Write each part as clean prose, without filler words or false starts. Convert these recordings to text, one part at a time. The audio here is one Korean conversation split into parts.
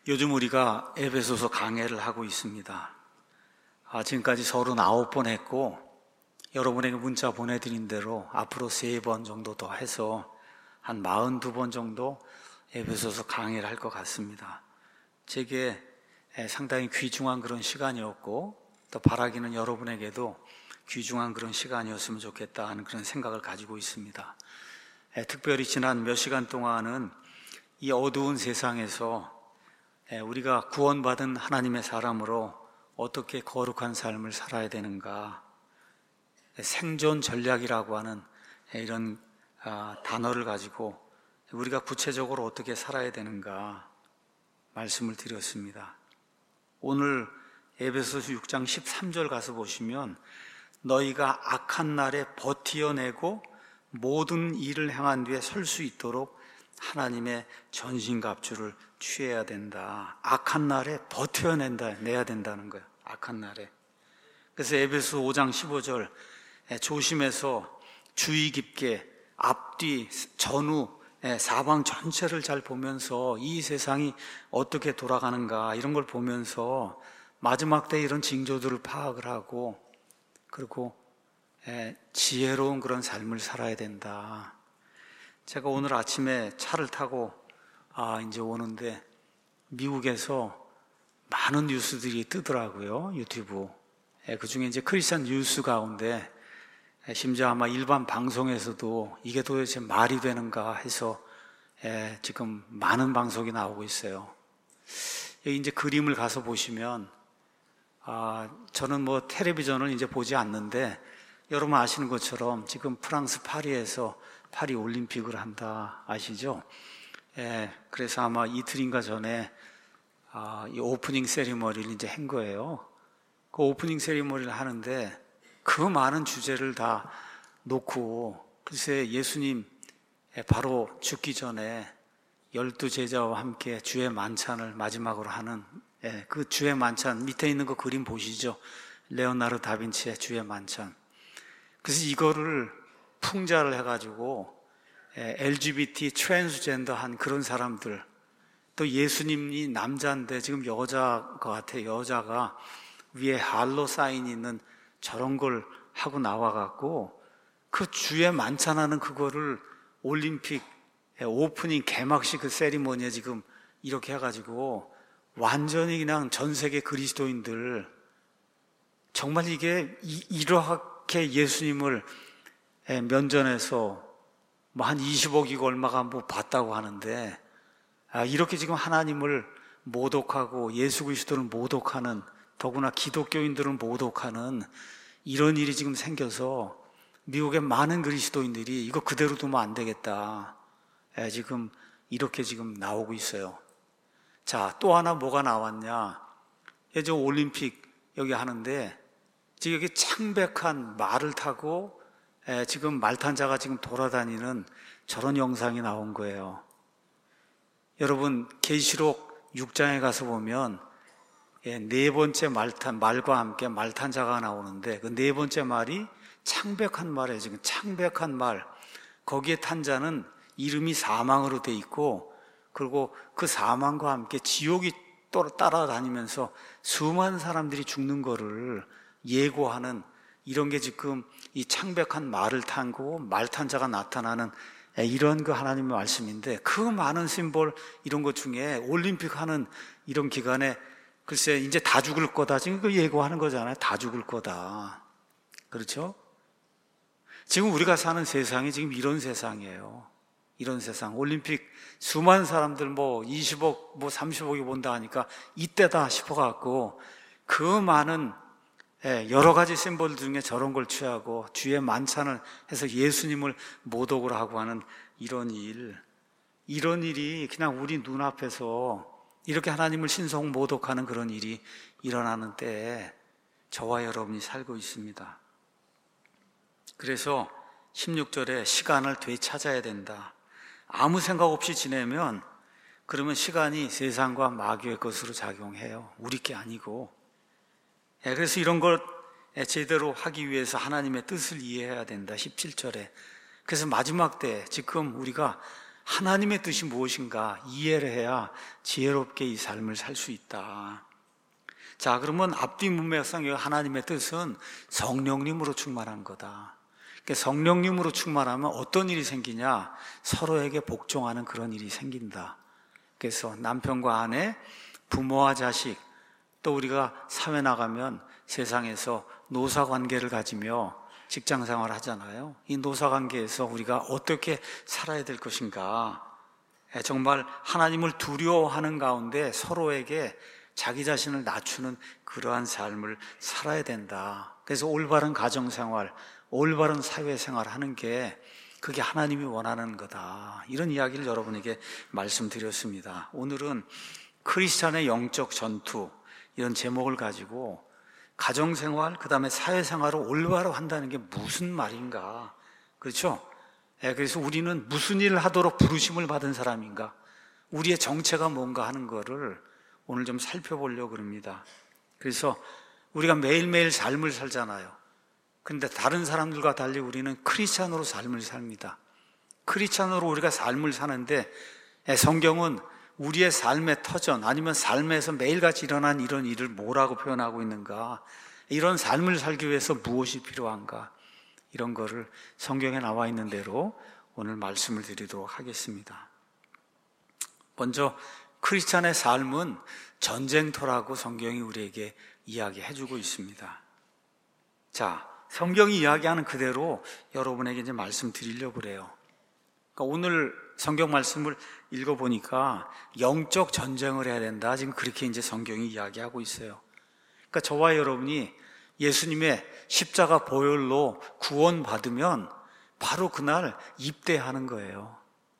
요즘 우리가 에베소서 강해를 하고 있습니다. 지금까지 39번 했고, 여러분에게 문자 보내드린 대로 앞으로 3번 정도 더 해서 한 42번 정도 에베소서 강해를 할 것 같습니다. 제게 상당히 귀중한 그런 시간이었고, 또 바라기는 여러분에게도 귀중한 그런 시간이었으면 좋겠다 하는 그런 생각을 가지고 있습니다. 특별히 지난 몇 시간 동안은 이 어두운 세상에서 우리가 구원받은 하나님의 사람으로 어떻게 거룩한 삶을 살아야 되는가, 생존 전략이라고 하는 이런 단어를 가지고 우리가 구체적으로 어떻게 살아야 되는가 말씀을 드렸습니다. 오늘 에베소서 6장 13절 가서 보시면 너희가 악한 날에 버티어내고 모든 일을 행한 뒤에 설 수 있도록 하나님의 전신갑주를 취해야 된다. 악한 날에 버텨내야 된다는 거예요. 악한 날에. 그래서 에베소 5장 15절 조심해서 주의 깊게 앞뒤 전후 사방 전체를 잘 보면서 이 세상이 어떻게 돌아가는가 이런 걸 보면서 마지막 때 이런 징조들을 파악을 하고 그리고 지혜로운 그런 삶을 살아야 된다. 제가 오늘 아침에 차를 타고 이제 오는데 미국에서 많은 뉴스들이 뜨더라고요. 유튜브. 그 중에 이제 크리스천 뉴스 가운데 심지어 아마 일반 방송에서도 이게 도대체 말이 되는가 해서 지금 많은 방송이 나오고 있어요. 여기 이제 그림을 가서 보시면 저는 뭐 텔레비전을 이제 보지 않는데 여러분 아시는 것처럼 지금 프랑스 파리에서 파리 올림픽을 한다 아시죠? 그래서 아마 이틀인가 전에 이 오프닝 세리머니를 이제 한 거예요. 그 오프닝 세리머니를 하는데 그 많은 주제를 다 놓고 글쎄 예수님 바로 죽기 전에 12제자와 함께 주의 만찬을 마지막으로 하는 그 주의 만찬 밑에 있는 그 그림 보시죠? 레오나르도 다빈치의 주의 만찬. 그래서 이거를 풍자를 해가지고 LGBT 트랜스젠더한 그런 사람들, 또 예수님이 남자인데 지금 여자 것 같아요. 여자가 위에 할로 사인이 있는 저런 걸 하고 나와갖고 그 주에 만찬하는 그거를 올림픽 오프닝 개막식 그 세리머니에 지금 이렇게 해가지고 완전히 그냥 전 세계 그리스도인들 정말 이게 이렇게 예수님을 면전에서 뭐 한 20억이고 얼마가 뭐 봤다고 하는데 이렇게 지금 하나님을 모독하고 예수 그리스도를 모독하는 더구나 기독교인들은 모독하는 이런 일이 지금 생겨서 미국의 많은 그리스도인들이 이거 그대로 두면 안 되겠다. 지금 이렇게 지금 나오고 있어요. 자, 또 하나 뭐가 나왔냐? 이제 올림픽 여기 하는데 지금 여기 창백한 말을 타고 지금 말탄자가 지금 돌아다니는 저런 영상이 나온 거예요. 여러분 계시록 6장에 가서 보면 네 번째 말과 함께 말탄자가 나오는데 그 네 번째 말이 창백한 말이에요. 지금 창백한 말. 거기에 탄 자는 이름이 사망으로 돼 있고 그리고 그 사망과 함께 지옥이 따라다니면서 수많은 사람들이 죽는 거를 예고하는 이런 게 지금 이 창백한 말을 탄 거고 말 탄 자가 나타나는 이런 그 하나님의 말씀인데 그 많은 심볼 이런 것 중에 올림픽 하는 이런 기간에 글쎄 이제 다 죽을 거다 지금 그 예고하는 거잖아요. 다 죽을 거다. 그렇죠? 지금 우리가 사는 세상이 지금 이런 세상이에요. 이런 세상. 올림픽 수많은 사람들 뭐 20억 뭐 30억이 본다 하니까 이때다 싶어갖고 그 많은 여러 가지 심볼 중에 저런 걸 취하고 주의 만찬을 해서 예수님을 모독을 하고 하는 이런 일이 그냥 우리 눈앞에서 이렇게 하나님을 신성 모독하는 그런 일이 일어나는 때에 저와 여러분이 살고 있습니다. 그래서 16절에 시간을 되찾아야 된다. 아무 생각 없이 지내면 그러면 시간이 세상과 마귀의 것으로 작용해요. 우리 게 아니고. 그래서 이런 걸 제대로 하기 위해서 하나님의 뜻을 이해해야 된다. 17절에. 그래서 마지막 때 지금 우리가 하나님의 뜻이 무엇인가 이해를 해야 지혜롭게 이 삶을 살 수 있다. 자, 그러면 앞뒤 문맥상 하나님의 뜻은 성령님으로 충만한 거다. 그러니까 성령님으로 충만하면 어떤 일이 생기냐? 서로에게 복종하는 그런 일이 생긴다. 그래서 남편과 아내, 부모와 자식, 또 우리가 사회 나가면 세상에서 노사 관계를 가지며 직장 생활을 하잖아요. 이 노사 관계에서 우리가 어떻게 살아야 될 것인가? 정말 하나님을 두려워하는 가운데 서로에게 자기 자신을 낮추는 그러한 삶을 살아야 된다. 그래서 올바른 가정생활, 올바른 사회생활 하는 게 그게 하나님이 원하는 거다. 이런 이야기를 여러분에게 말씀드렸습니다. 오늘은 크리스찬의 영적 전투, 이런 제목을 가지고 가정생활, 그 다음에 사회생활을 올바로 한다는 게 무슨 말인가? 그렇죠? 그래서 우리는 무슨 일을 하도록 부르심을 받은 사람인가? 우리의 정체가 뭔가 하는 거를 오늘 좀 살펴보려고 합니다. 그래서 우리가 매일매일 삶을 살잖아요. 그런데 다른 사람들과 달리 우리는 크리스찬으로 삶을 삽니다. 크리스찬으로 우리가 삶을 사는데 성경은 우리의 삶의 터전, 아니면 삶에서 매일같이 일어난 이런 일을 뭐라고 표현하고 있는가? 이런 삶을 살기 위해서 무엇이 필요한가? 이런 거를 성경에 나와 있는 대로 오늘 말씀을 드리도록 하겠습니다. 먼저 크리스찬의 삶은 전쟁터라고 성경이 우리에게 이야기해주고 있습니다. 자, 성경이 이야기하는 그대로 여러분에게 이제 말씀드리려고 그래요. 그러니까 오늘 성경 말씀을 읽어보니까 영적 전쟁을 해야 된다. 지금 그렇게 이제 성경이 이야기하고 있어요. 그러니까 저와 여러분이 예수님의 십자가 보혈로 구원받으면 바로 그날 입대하는 거예요.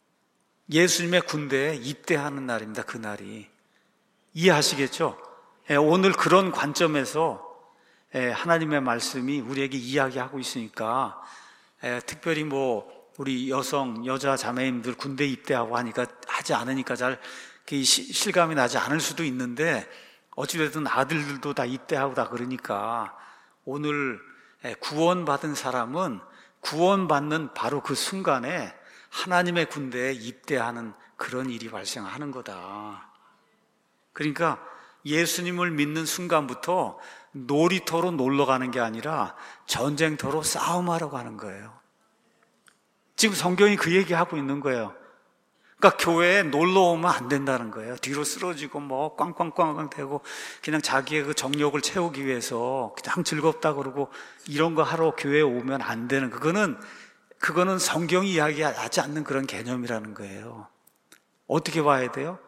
예수님의 군대에 입대하는 날입니다. 그날이. 이해하시겠죠? 오늘 그런 관점에서 하나님의 말씀이 우리에게 이야기하고 있으니까 특별히 우리 여자 자매님들 군대 입대하고 하지 않으니까 잘 실감이 나지 않을 수도 있는데 어찌됐든 아들들도 다 입대하고 다 그러니까 오늘 구원받은 사람은 구원받는 바로 그 순간에 하나님의 군대에 입대하는 그런 일이 발생하는 거다. 그러니까 예수님을 믿는 순간부터 놀이터로 놀러 가는 게 아니라 전쟁터로 싸움하러 가는 거예요. 지금 성경이 그 얘기하고 있는 거예요. 그러니까 교회에 놀러 오면 안 된다는 거예요. 뒤로 쓰러지고 꽝꽝꽝꽝 대고 그냥 자기의 그 정욕을 채우기 위해서 그냥 즐겁다 그러고 이런 거 하러 교회에 오면 안 되는, 그거는 성경이 이야기하지 않는 그런 개념이라는 거예요. 어떻게 봐야 돼요?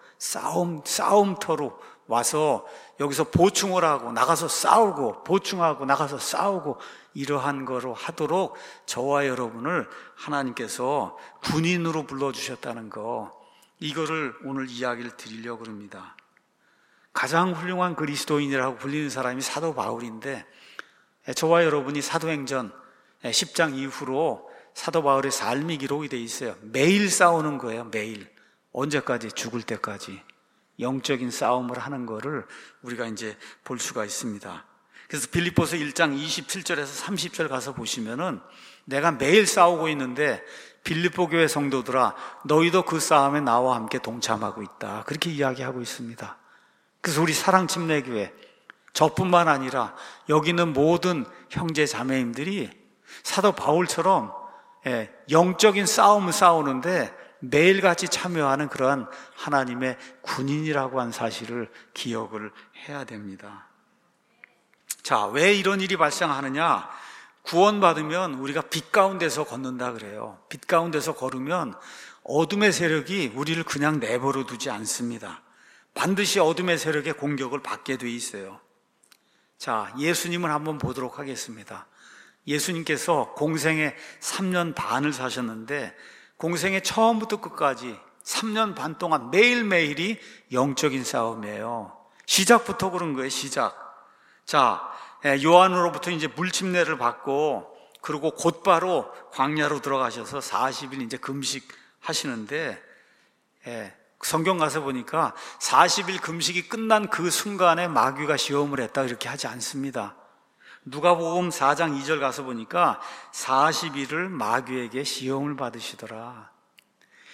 싸움터로 와서 여기서 보충을 하고 나가서 싸우고 보충하고 나가서 싸우고 이러한 거로 하도록 저와 여러분을 하나님께서 군인으로 불러주셨다는 거, 이거를 오늘 이야기를 드리려고 합니다. 가장 훌륭한 그리스도인이라고 불리는 사람이 사도 바울인데 저와 여러분이 사도행전 10장 이후로 사도 바울의 삶이 기록이 되어 있어요. 매일 싸우는 거예요. 매일. 언제까지? 죽을 때까지. 영적인 싸움을 하는 거를 우리가 이제 볼 수가 있습니다. 그래서 빌립보서 1장 27절에서 30절 가서 보시면은 내가 매일 싸우고 있는데 빌립보 교회 성도들아 너희도 그 싸움에 나와 함께 동참하고 있다. 그렇게 이야기하고 있습니다. 그래서 우리 사랑침례교회 저뿐만 아니라 여기 있는 모든 형제 자매님들이 사도 바울처럼 영적인 싸움을 싸우는데 매일같이 참여하는 그러한 하나님의 군인이라고 한 사실을 기억을 해야 됩니다. 자, 왜 이런 일이 발생하느냐? 구원받으면 우리가 빛 가운데서 걷는다 그래요. 빛 가운데서 걸으면 어둠의 세력이 우리를 그냥 내버려 두지 않습니다. 반드시 어둠의 세력의 공격을 받게 돼 있어요. 자, 예수님을 한번 보도록 하겠습니다. 예수님께서 공생에 3년 반을 사셨는데 공생의 처음부터 끝까지 3년 반 동안 매일매일이 영적인 싸움이에요. 시작부터 그런 거예요. 시작. 자, 요한으로부터 이제 물침례를 받고 그리고 곧바로 광야로 들어가셔서 40일 이제 금식하시는데 성경 가서 보니까 40일 금식이 끝난 그 순간에 마귀가 시험을 했다 이렇게 하지 않습니다. 누가복음 4장 2절 가서 보니까 40일을 마귀에게 시험을 받으시더라.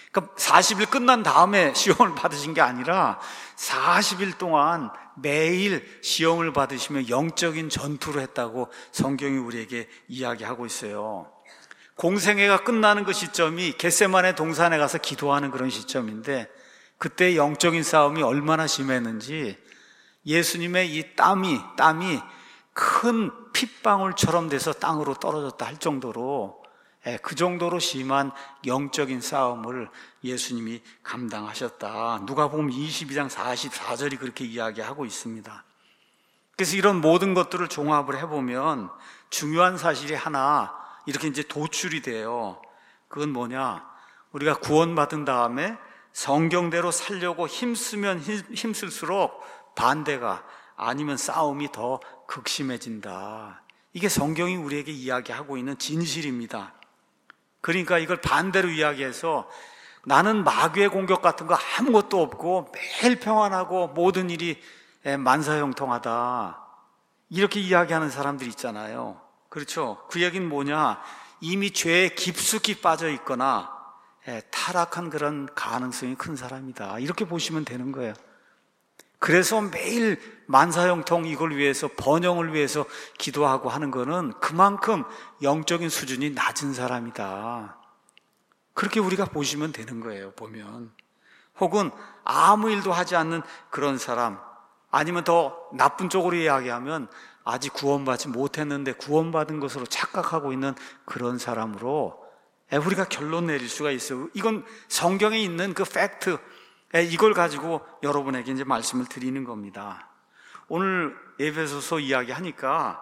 그러니까 40일 끝난 다음에 시험을 받으신 게 아니라 40일 동안 매일 시험을 받으시며 영적인 전투를 했다고 성경이 우리에게 이야기하고 있어요. 공생애가 끝나는 그 시점이 겟세마네 동산에 가서 기도하는 그런 시점인데, 그때 영적인 싸움이 얼마나 심했는지 예수님의 이 땀이 큰 핏방울처럼 돼서 땅으로 떨어졌다 할 정도로, 그 정도로 심한 영적인 싸움을 예수님이 감당하셨다. 누가복음 22장 44절이 그렇게 이야기하고 있습니다. 그래서 이런 모든 것들을 종합을 해보면 중요한 사실이 하나 이렇게 이제 도출이 돼요. 그건 뭐냐? 우리가 구원받은 다음에 성경대로 살려고 힘쓰면 힘쓸수록 반대가 아니면 싸움이 더 극심해진다. 이게 성경이 우리에게 이야기하고 있는 진실입니다. 그러니까 이걸 반대로 이야기해서 나는 마귀의 공격 같은 거 아무것도 없고 매일 평안하고 모든 일이 만사형통하다, 이렇게 이야기하는 사람들이 있잖아요. 그렇죠? 그 얘기는 뭐냐? 이미 죄에 깊숙이 빠져 있거나 타락한 그런 가능성이 큰 사람이다, 이렇게 보시면 되는 거예요. 그래서 매일 만사형통 이걸 위해서, 번영을 위해서 기도하고 하는 거는 그만큼 영적인 수준이 낮은 사람이다, 그렇게 우리가 보시면 되는 거예요. 보면 혹은 아무 일도 하지 않는 그런 사람, 아니면 더 나쁜 쪽으로 이야기하면 아직 구원받지 못했는데 구원받은 것으로 착각하고 있는 그런 사람으로 우리가 결론 내릴 수가 있어요. 이건 성경에 있는 그 팩트, 이걸 가지고 여러분에게 이제 말씀을 드리는 겁니다. 오늘 에베소서 이야기하니까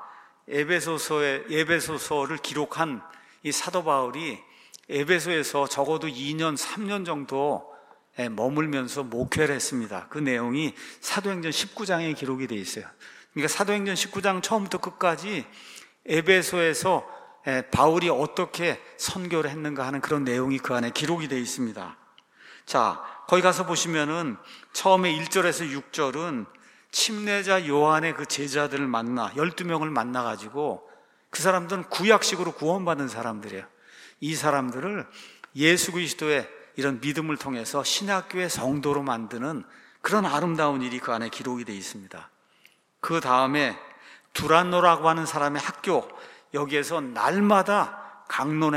에베소서를 기록한 이 사도 바울이 에베소에서 적어도 2년, 3년 정도 머물면서 목회를 했습니다. 그 내용이 사도행전 19장에 기록이 되어 있어요. 그러니까 사도행전 19장 처음부터 끝까지 에베소에서 바울이 어떻게 선교를 했는가 하는 그런 내용이 그 안에 기록이 되어 있습니다. 자, 거기 가서 보시면은 처음에 1절에서 6절은 침례자 요한의 그 제자들을 만나, 12명을 만나가지고 그 사람들은 구약식으로 구원받은 사람들이에요. 이 사람들을 예수 그리스도의 이런 믿음을 통해서 신학교의 성도로 만드는 그런 아름다운 일이 그 안에 기록이 되어 있습니다. 그 다음에 두란노라고 하는 사람의 학교, 여기에서 날마다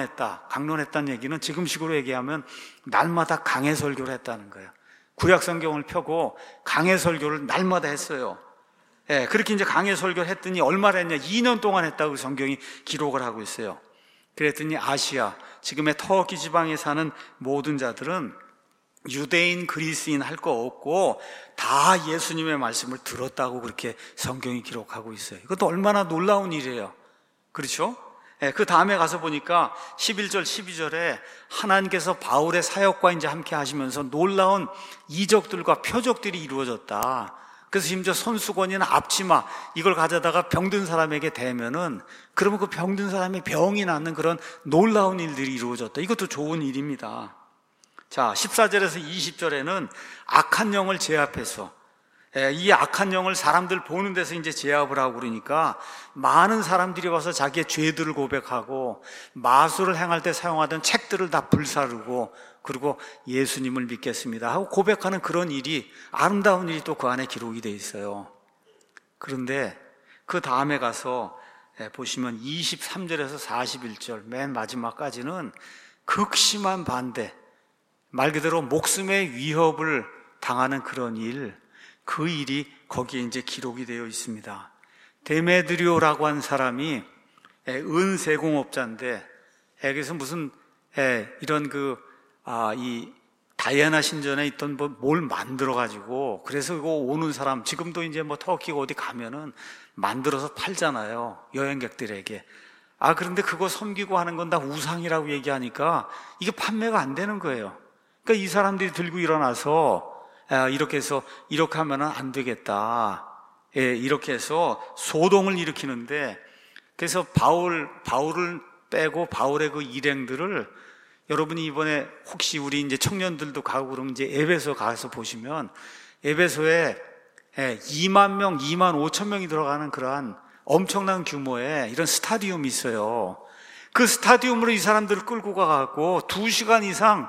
강론했다는 얘기는 지금식으로 얘기하면 날마다 강해 설교를 했다는 거예요. 구약 성경을 펴고 강해 설교를 날마다 했어요. 그렇게 이제 강해 설교를 했더니 얼마나 했냐? 2년 동안 했다고 성경이 기록을 하고 있어요. 그랬더니 아시아, 지금의 터키 지방에 사는 모든 자들은 유대인, 그리스인 할 거 없고 다 예수님의 말씀을 들었다고 그렇게 성경이 기록하고 있어요. 이것도 얼마나 놀라운 일이에요. 그렇죠? 그 다음에 가서 보니까 11절, 12절에 하나님께서 바울의 사역과 이제 함께 하시면서 놀라운 이적들과 표적들이 이루어졌다. 그래서 심지어 손수건이나 앞치마 이걸 가져다가 병든 사람에게 대면은 그러면 그 병든 사람이 병이 낫는 그런 놀라운 일들이 이루어졌다. 이것도 좋은 일입니다. 자, 14절에서 20절에는 악한 영을 제압해서, 이 악한 영을 사람들 보는 데서 이제 제압을 하고 그러니까 많은 사람들이 와서 자기의 죄들을 고백하고 마술을 행할 때 사용하던 책들을 다 불사르고 그리고 예수님을 믿겠습니다 하고 고백하는 그런 일이, 아름다운 일이 또 그 안에 기록이 되어 있어요. 그런데 그 다음에 가서 보시면 23절에서 41절 맨 마지막까지는 극심한 반대, 말 그대로 목숨의 위협을 당하는 그런 일, 그 일이 거기에 이제 기록이 되어 있습니다. 데메드리오라고 한 사람이 은세공업자인데, 그래서 무슨 이런 이 다이아나 신전에 있던 뭘 만들어가지고, 그래서 이거 오는 사람, 지금도 이제 터키가 어디 가면은 만들어서 팔잖아요, 여행객들에게. 그런데 그거 섬기고 하는 건 다 우상이라고 얘기하니까 이게 판매가 안 되는 거예요. 그러니까 이 사람들이 들고 일어나서 이렇게 해서 이렇게 하면은 안 되겠다, 이렇게 해서 소동을 일으키는데, 그래서 바울을 빼고 바울의 그 일행들을, 여러분이 이번에 혹시 우리 이제 청년들도 가고 그러면 이제 에베소 가서 보시면 에베소에 2만 명, 2만 5천 명이 들어가는 그러한 엄청난 규모의 이런 스타디움이 있어요. 그 스타디움으로 이 사람들을 끌고 가갖고 2시간 이상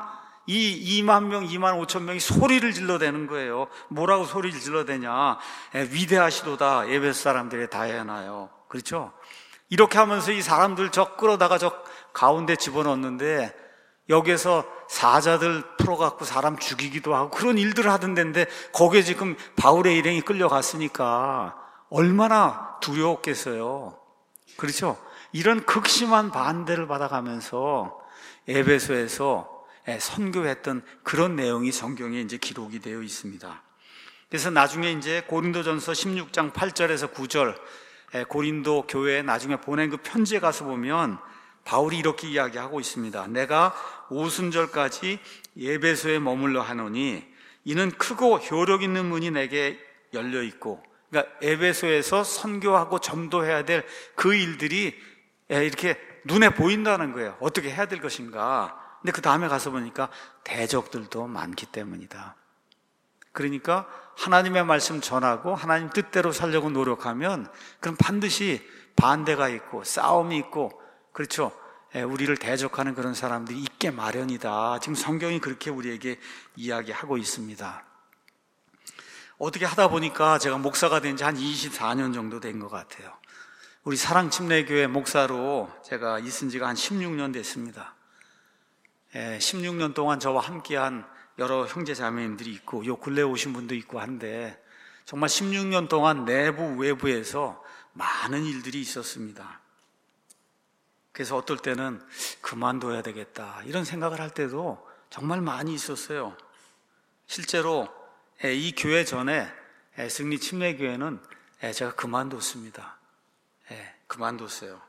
이 2만 명, 2만 5천 명이 소리를 질러대는 거예요. 뭐라고 소리를 질러대냐? 위대하시도다. 에베소 사람들의 다해나요. 그렇죠? 이렇게 하면서 이 사람들 저 끌어다가 저 가운데 집어넣었는데 여기에서 사자들 풀어갖고 사람 죽이기도 하고 그런 일들을 하던 데인데 거기에 지금 바울의 일행이 끌려갔으니까 얼마나 두려웠겠어요. 그렇죠? 이런 극심한 반대를 받아가면서 에베소에서 선교했던 그런 내용이 성경에 이제 기록이 되어 있습니다. 그래서 나중에 이제 고린도전서 16장 8절에서 9절 고린도 교회에 나중에 보낸 그 편지에 가서 보면 바울이 이렇게 이야기하고 있습니다. 내가 오순절까지 에베소에 머물러 하노니 이는 크고 효력 있는 문이 내게 열려 있고, 그러니까 에베소에서 선교하고 전도해야 될 그 일들이 이렇게 눈에 보인다는 거예요. 어떻게 해야 될 것인가. 근데 그 다음에 가서 보니까 대적들도 많기 때문이다. 그러니까 하나님의 말씀 전하고 하나님 뜻대로 살려고 노력하면 그럼 반드시 반대가 있고 싸움이 있고, 그렇죠? 우리를 대적하는 그런 사람들이 있게 마련이다. 지금 성경이 그렇게 우리에게 이야기하고 있습니다. 어떻게 하다 보니까 제가 목사가 된 지 한 24년 정도 된 것 같아요. 우리 사랑침례교회 목사로 제가 있은 지가 한 16년 됐습니다. 16년 동안 저와 함께한 여러 형제 자매님들이 있고 요 근래에 오신 분도 있고 한데 정말 16년 동안 내부 외부에서 많은 일들이 있었습니다. 그래서 어떨 때는 그만둬야 되겠다 이런 생각을 할 때도 정말 많이 있었어요. 실제로 이 교회 전에 승리 침례교회는 제가 그만뒀습니다. 그만뒀어요.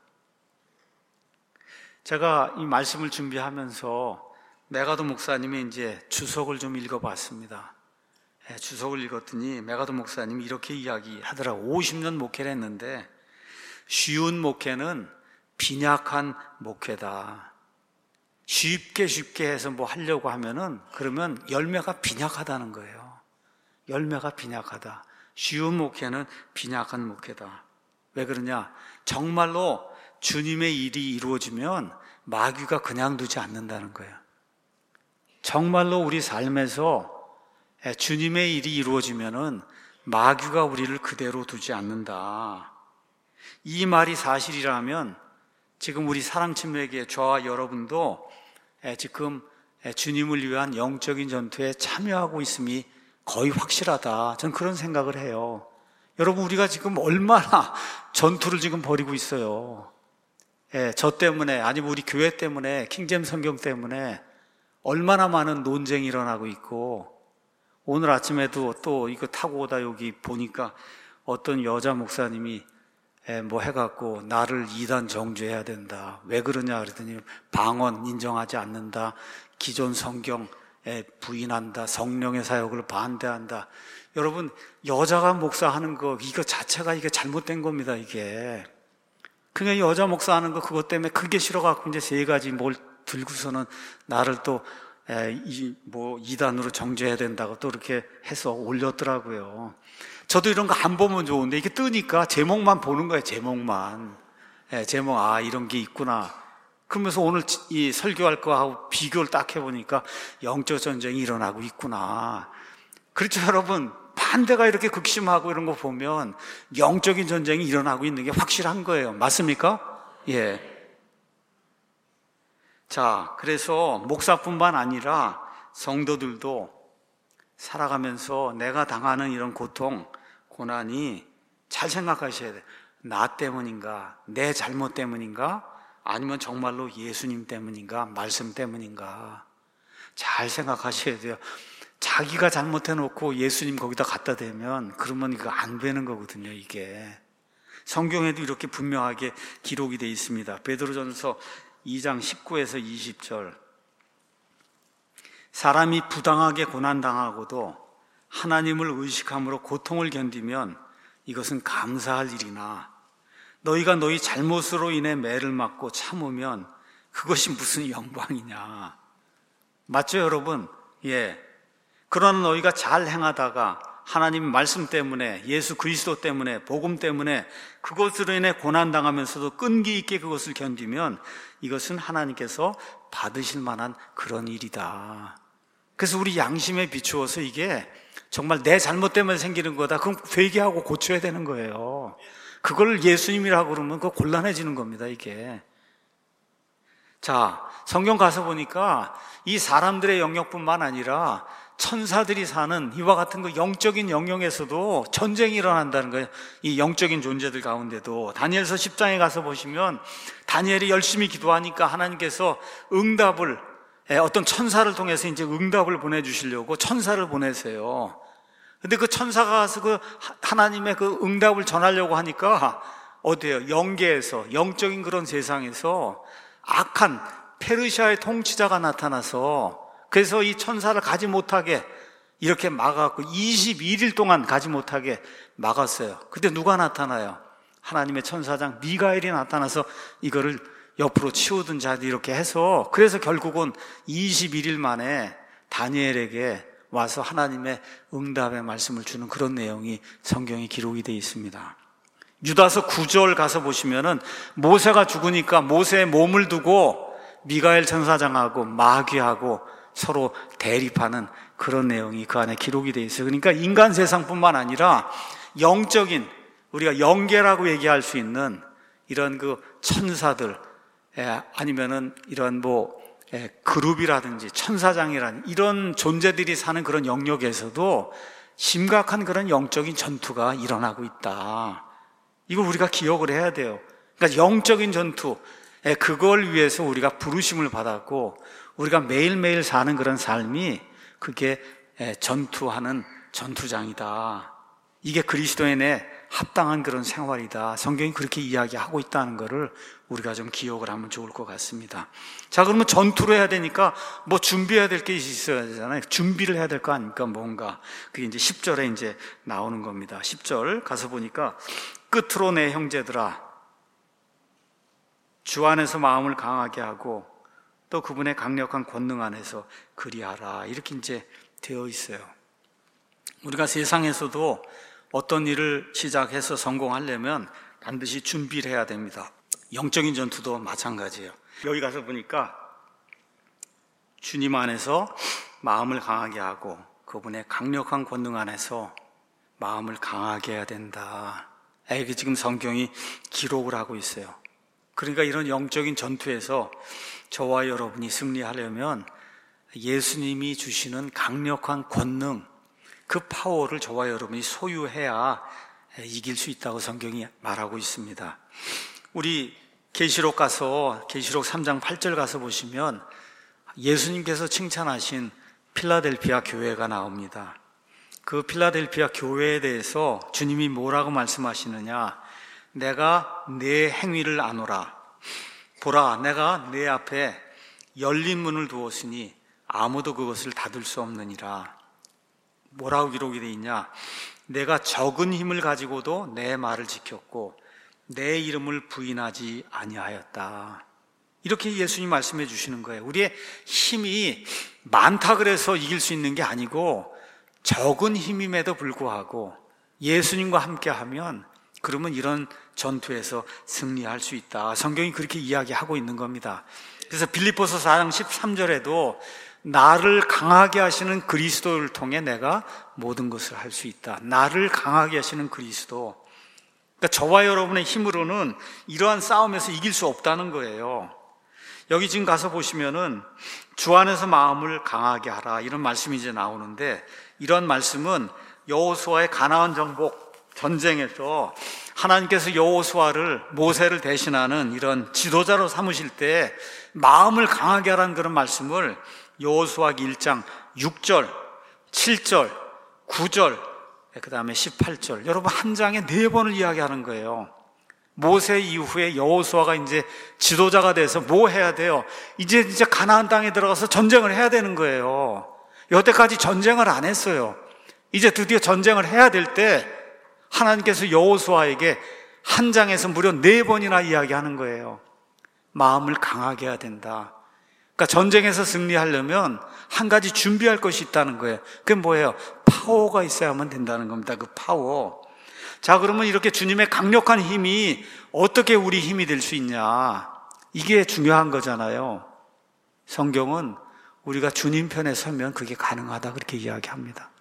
제가 이 말씀을 준비하면서 메가도 목사님이 이제 주석을 좀 읽어봤습니다. 주석을 읽었더니 메가도 목사님이 이렇게 이야기하더라고요. 50년 목회를 했는데 쉬운 목회는 빈약한 목회다. 쉽게 해서 뭐 하려고 하면은 그러면 열매가 빈약하다는 거예요. 열매가 빈약하다. 쉬운 목회는 빈약한 목회다. 왜 그러냐? 정말로 주님의 일이 이루어지면 마귀가 그냥 두지 않는다는 거예요. 정말로 우리 삶에서 주님의 일이 이루어지면은 마귀가 우리를 그대로 두지 않는다. 이 말이 사실이라면 지금 우리 사랑침례교회 저와 여러분도 지금 주님을 위한 영적인 전투에 참여하고 있음이 거의 확실하다. 저는 그런 생각을 해요. 여러분, 우리가 지금 얼마나 전투를 지금 벌이고 있어요. 저 때문에, 아니면 우리 교회 때문에, 킹제임스 성경 때문에 얼마나 많은 논쟁이 일어나고 있고, 오늘 아침에도 또 이거 타고 오다 여기 보니까 어떤 여자 목사님이 뭐 해갖고 나를 이단 정죄해야 된다. 왜 그러냐 그랬더니 방언 인정하지 않는다. 기존 성경 부인한다. 성령의 사역을 반대한다. 여러분, 여자가 목사하는 거 이거 자체가 이게 잘못된 겁니다. 이게 그냥 여자 목사하는 거 그것 때문에 그게 싫어갖고 이제 3가지 뭘 들고서는 나를 또 이단으로 정죄해야 된다고 또 이렇게 해서 올렸더라고요. 저도 이런 거 안 보면 좋은데 이게 뜨니까 제목만 보는 거예요. 제목만. 제목, 이런 게 있구나. 그러면서 오늘 이 설교할 거하고 비교를 딱 해보니까 영적 전쟁이 일어나고 있구나. 그렇죠, 여러분? 반대가 이렇게 극심하고 이런 거 보면 영적인 전쟁이 일어나고 있는 게 확실한 거예요. 맞습니까? 예. 자, 그래서 목사뿐만 아니라 성도들도 살아가면서 내가 당하는 이런 고통, 고난이 잘 생각하셔야 돼요. 나 때문인가? 내 잘못 때문인가? 아니면 정말로 예수님 때문인가? 말씀 때문인가? 잘 생각하셔야 돼요. 자기가 잘못해놓고 예수님 거기다 갖다 대면 그러면 이거 안 되는 거거든요. 이게 성경에도 이렇게 분명하게 기록이 되어 있습니다. 베드로전서 2장 19에서 20절. 사람이 부당하게 고난당하고도 하나님을 의식함으로 고통을 견디면 이것은 감사할 일이나 너희가 너희 잘못으로 인해 매를 맞고 참으면 그것이 무슨 영광이냐. 맞죠, 여러분? 예. 그러나 너희가 잘 행하다가 하나님 말씀 때문에, 예수 그리스도 때문에, 복음 때문에 그것으로 인해 고난당하면서도 끈기 있게 그것을 견디면 이것은 하나님께서 받으실 만한 그런 일이다. 그래서 우리 양심에 비추어서 이게 정말 내 잘못 때문에 생기는 거다, 그럼 회개하고 고쳐야 되는 거예요. 그걸 예수님이라고 그러면 그거 곤란해지는 겁니다, 이게. 자, 성경 가서 보니까 이 사람들의 영역뿐만 아니라 천사들이 사는 이와 같은 그 영적인 영역에서도 전쟁이 일어난다는 거예요. 이 영적인 존재들 가운데도. 다니엘서 10장에 가서 보시면 다니엘이 열심히 기도하니까 하나님께서 응답을, 어떤 천사를 통해서 이제 응답을 보내주시려고 천사를 보내세요. 근데 그 천사가 가서 그 하나님의 그 응답을 전하려고 하니까 어디에요? 영계에서, 영적인 그런 세상에서 악한 페르시아의 통치자가 나타나서, 그래서 이 천사를 가지 못하게 이렇게 막아갖고 21일 동안 가지 못하게 막았어요. 그때 누가 나타나요? 하나님의 천사장 미가엘이 나타나서 이거를 옆으로 치우든지 이렇게 해서, 그래서 결국은 21일 만에 다니엘에게 와서 하나님의 응답의 말씀을 주는 그런 내용이 성경에 기록이 되어 있습니다. 유다서 9절 가서 보시면은 모세가 죽으니까 모세의 몸을 두고 미가엘 천사장하고 마귀하고 서로 대립하는 그런 내용이 그 안에 기록이 되어 있어요. 그러니까 인간 세상뿐만 아니라 영적인, 우리가 영계라고 얘기할 수 있는 이런 그 천사들, 아니면은 이런 그룹이라든지 천사장이라는 이런 존재들이 사는 그런 영역에서도 심각한 그런 영적인 전투가 일어나고 있다. 이걸 우리가 기억을 해야 돼요. 그러니까 영적인 전투, 그걸 위해서 우리가 부르심을 받았고, 우리가 매일매일 사는 그런 삶이 그게 전투하는 전투장이다. 이게 그리스도인의 합당한 그런 생활이다. 성경이 그렇게 이야기하고 있다는 것을 우리가 좀 기억을 하면 좋을 것 같습니다. 자, 그러면 전투를 해야 되니까 준비해야 될 게 있어야 되잖아요. 준비를 해야 될 거 아닙니까? 뭔가. 그게 이제 10절에 이제 나오는 겁니다. 10절 가서 보니까 끝으로 내 형제들아, 주 안에서 마음을 강하게 하고 또 그분의 강력한 권능 안에서 그리하라. 이렇게 이제 되어 있어요. 우리가 세상에서도 어떤 일을 시작해서 성공하려면 반드시 준비를 해야 됩니다. 영적인 전투도 마찬가지예요. 여기 가서 보니까 주님 안에서 마음을 강하게 하고 그분의 강력한 권능 안에서 마음을 강하게 해야 된다. 이게 지금 성경이 기록을 하고 있어요. 그러니까 이런 영적인 전투에서 저와 여러분이 승리하려면 예수님이 주시는 강력한 권능, 그 파워를 저와 여러분이 소유해야 이길 수 있다고 성경이 말하고 있습니다. 우리 계시록 3장 8절 가서 보시면 예수님께서 칭찬하신 필라델피아 교회가 나옵니다. 그 필라델피아 교회에 대해서 주님이 뭐라고 말씀하시느냐? 내가 내 행위를 아노라. 보라, 내가 내 앞에 열린 문을 두었으니 아무도 그것을 닫을 수 없느니라. 뭐라고 기록이 되어 있냐? 내가 적은 힘을 가지고도 내 말을 지켰고 내 이름을 부인하지 아니하였다. 이렇게 예수님 말씀해 주시는 거예요. 우리의 힘이 많다 그래서 이길 수 있는 게 아니고 적은 힘임에도 불구하고 예수님과 함께하면 그러면 이런 전투에서 승리할 수 있다. 성경이 그렇게 이야기하고 있는 겁니다. 그래서 빌립보서 4장 13절에도 나를 강하게 하시는 그리스도를 통해 내가 모든 것을 할 수 있다. 나를 강하게 하시는 그리스도. 그러니까 저와 여러분의 힘으로는 이러한 싸움에서 이길 수 없다는 거예요. 여기 지금 가서 보시면은 주 안에서 마음을 강하게 하라 이런 말씀이 이제 나오는데, 이런 말씀은 여호수아의 가나안 정복 전쟁에서 하나님께서 여호수아를, 모세를 대신하는 이런 지도자로 삼으실 때 마음을 강하게 하라는 그런 말씀을 여호수아기 1장 6절, 7절, 9절, 그 다음에 18절, 여러분 한 장에 4번을 이야기하는 거예요. 모세 이후에 여호수아가 이제 지도자가 돼서 뭐 해야 돼요? 이제 가나안 땅에 들어가서 전쟁을 해야 되는 거예요. 여태까지 전쟁을 안 했어요. 이제 드디어 전쟁을 해야 될 때 하나님께서 여호수아에게 한 장에서 무려 4번이나 이야기하는 거예요. 마음을 강하게 해야 된다. 그러니까 전쟁에서 승리하려면 한 가지 준비할 것이 있다는 거예요. 그게 뭐예요? 파워가 있어야만 된다는 겁니다. 그 파워. 자, 그러면 이렇게 주님의 강력한 힘이 어떻게 우리 힘이 될 수 있냐? 이게 중요한 거잖아요. 성경은 우리가 주님 편에 서면 그게 가능하다 그렇게 이야기합니다.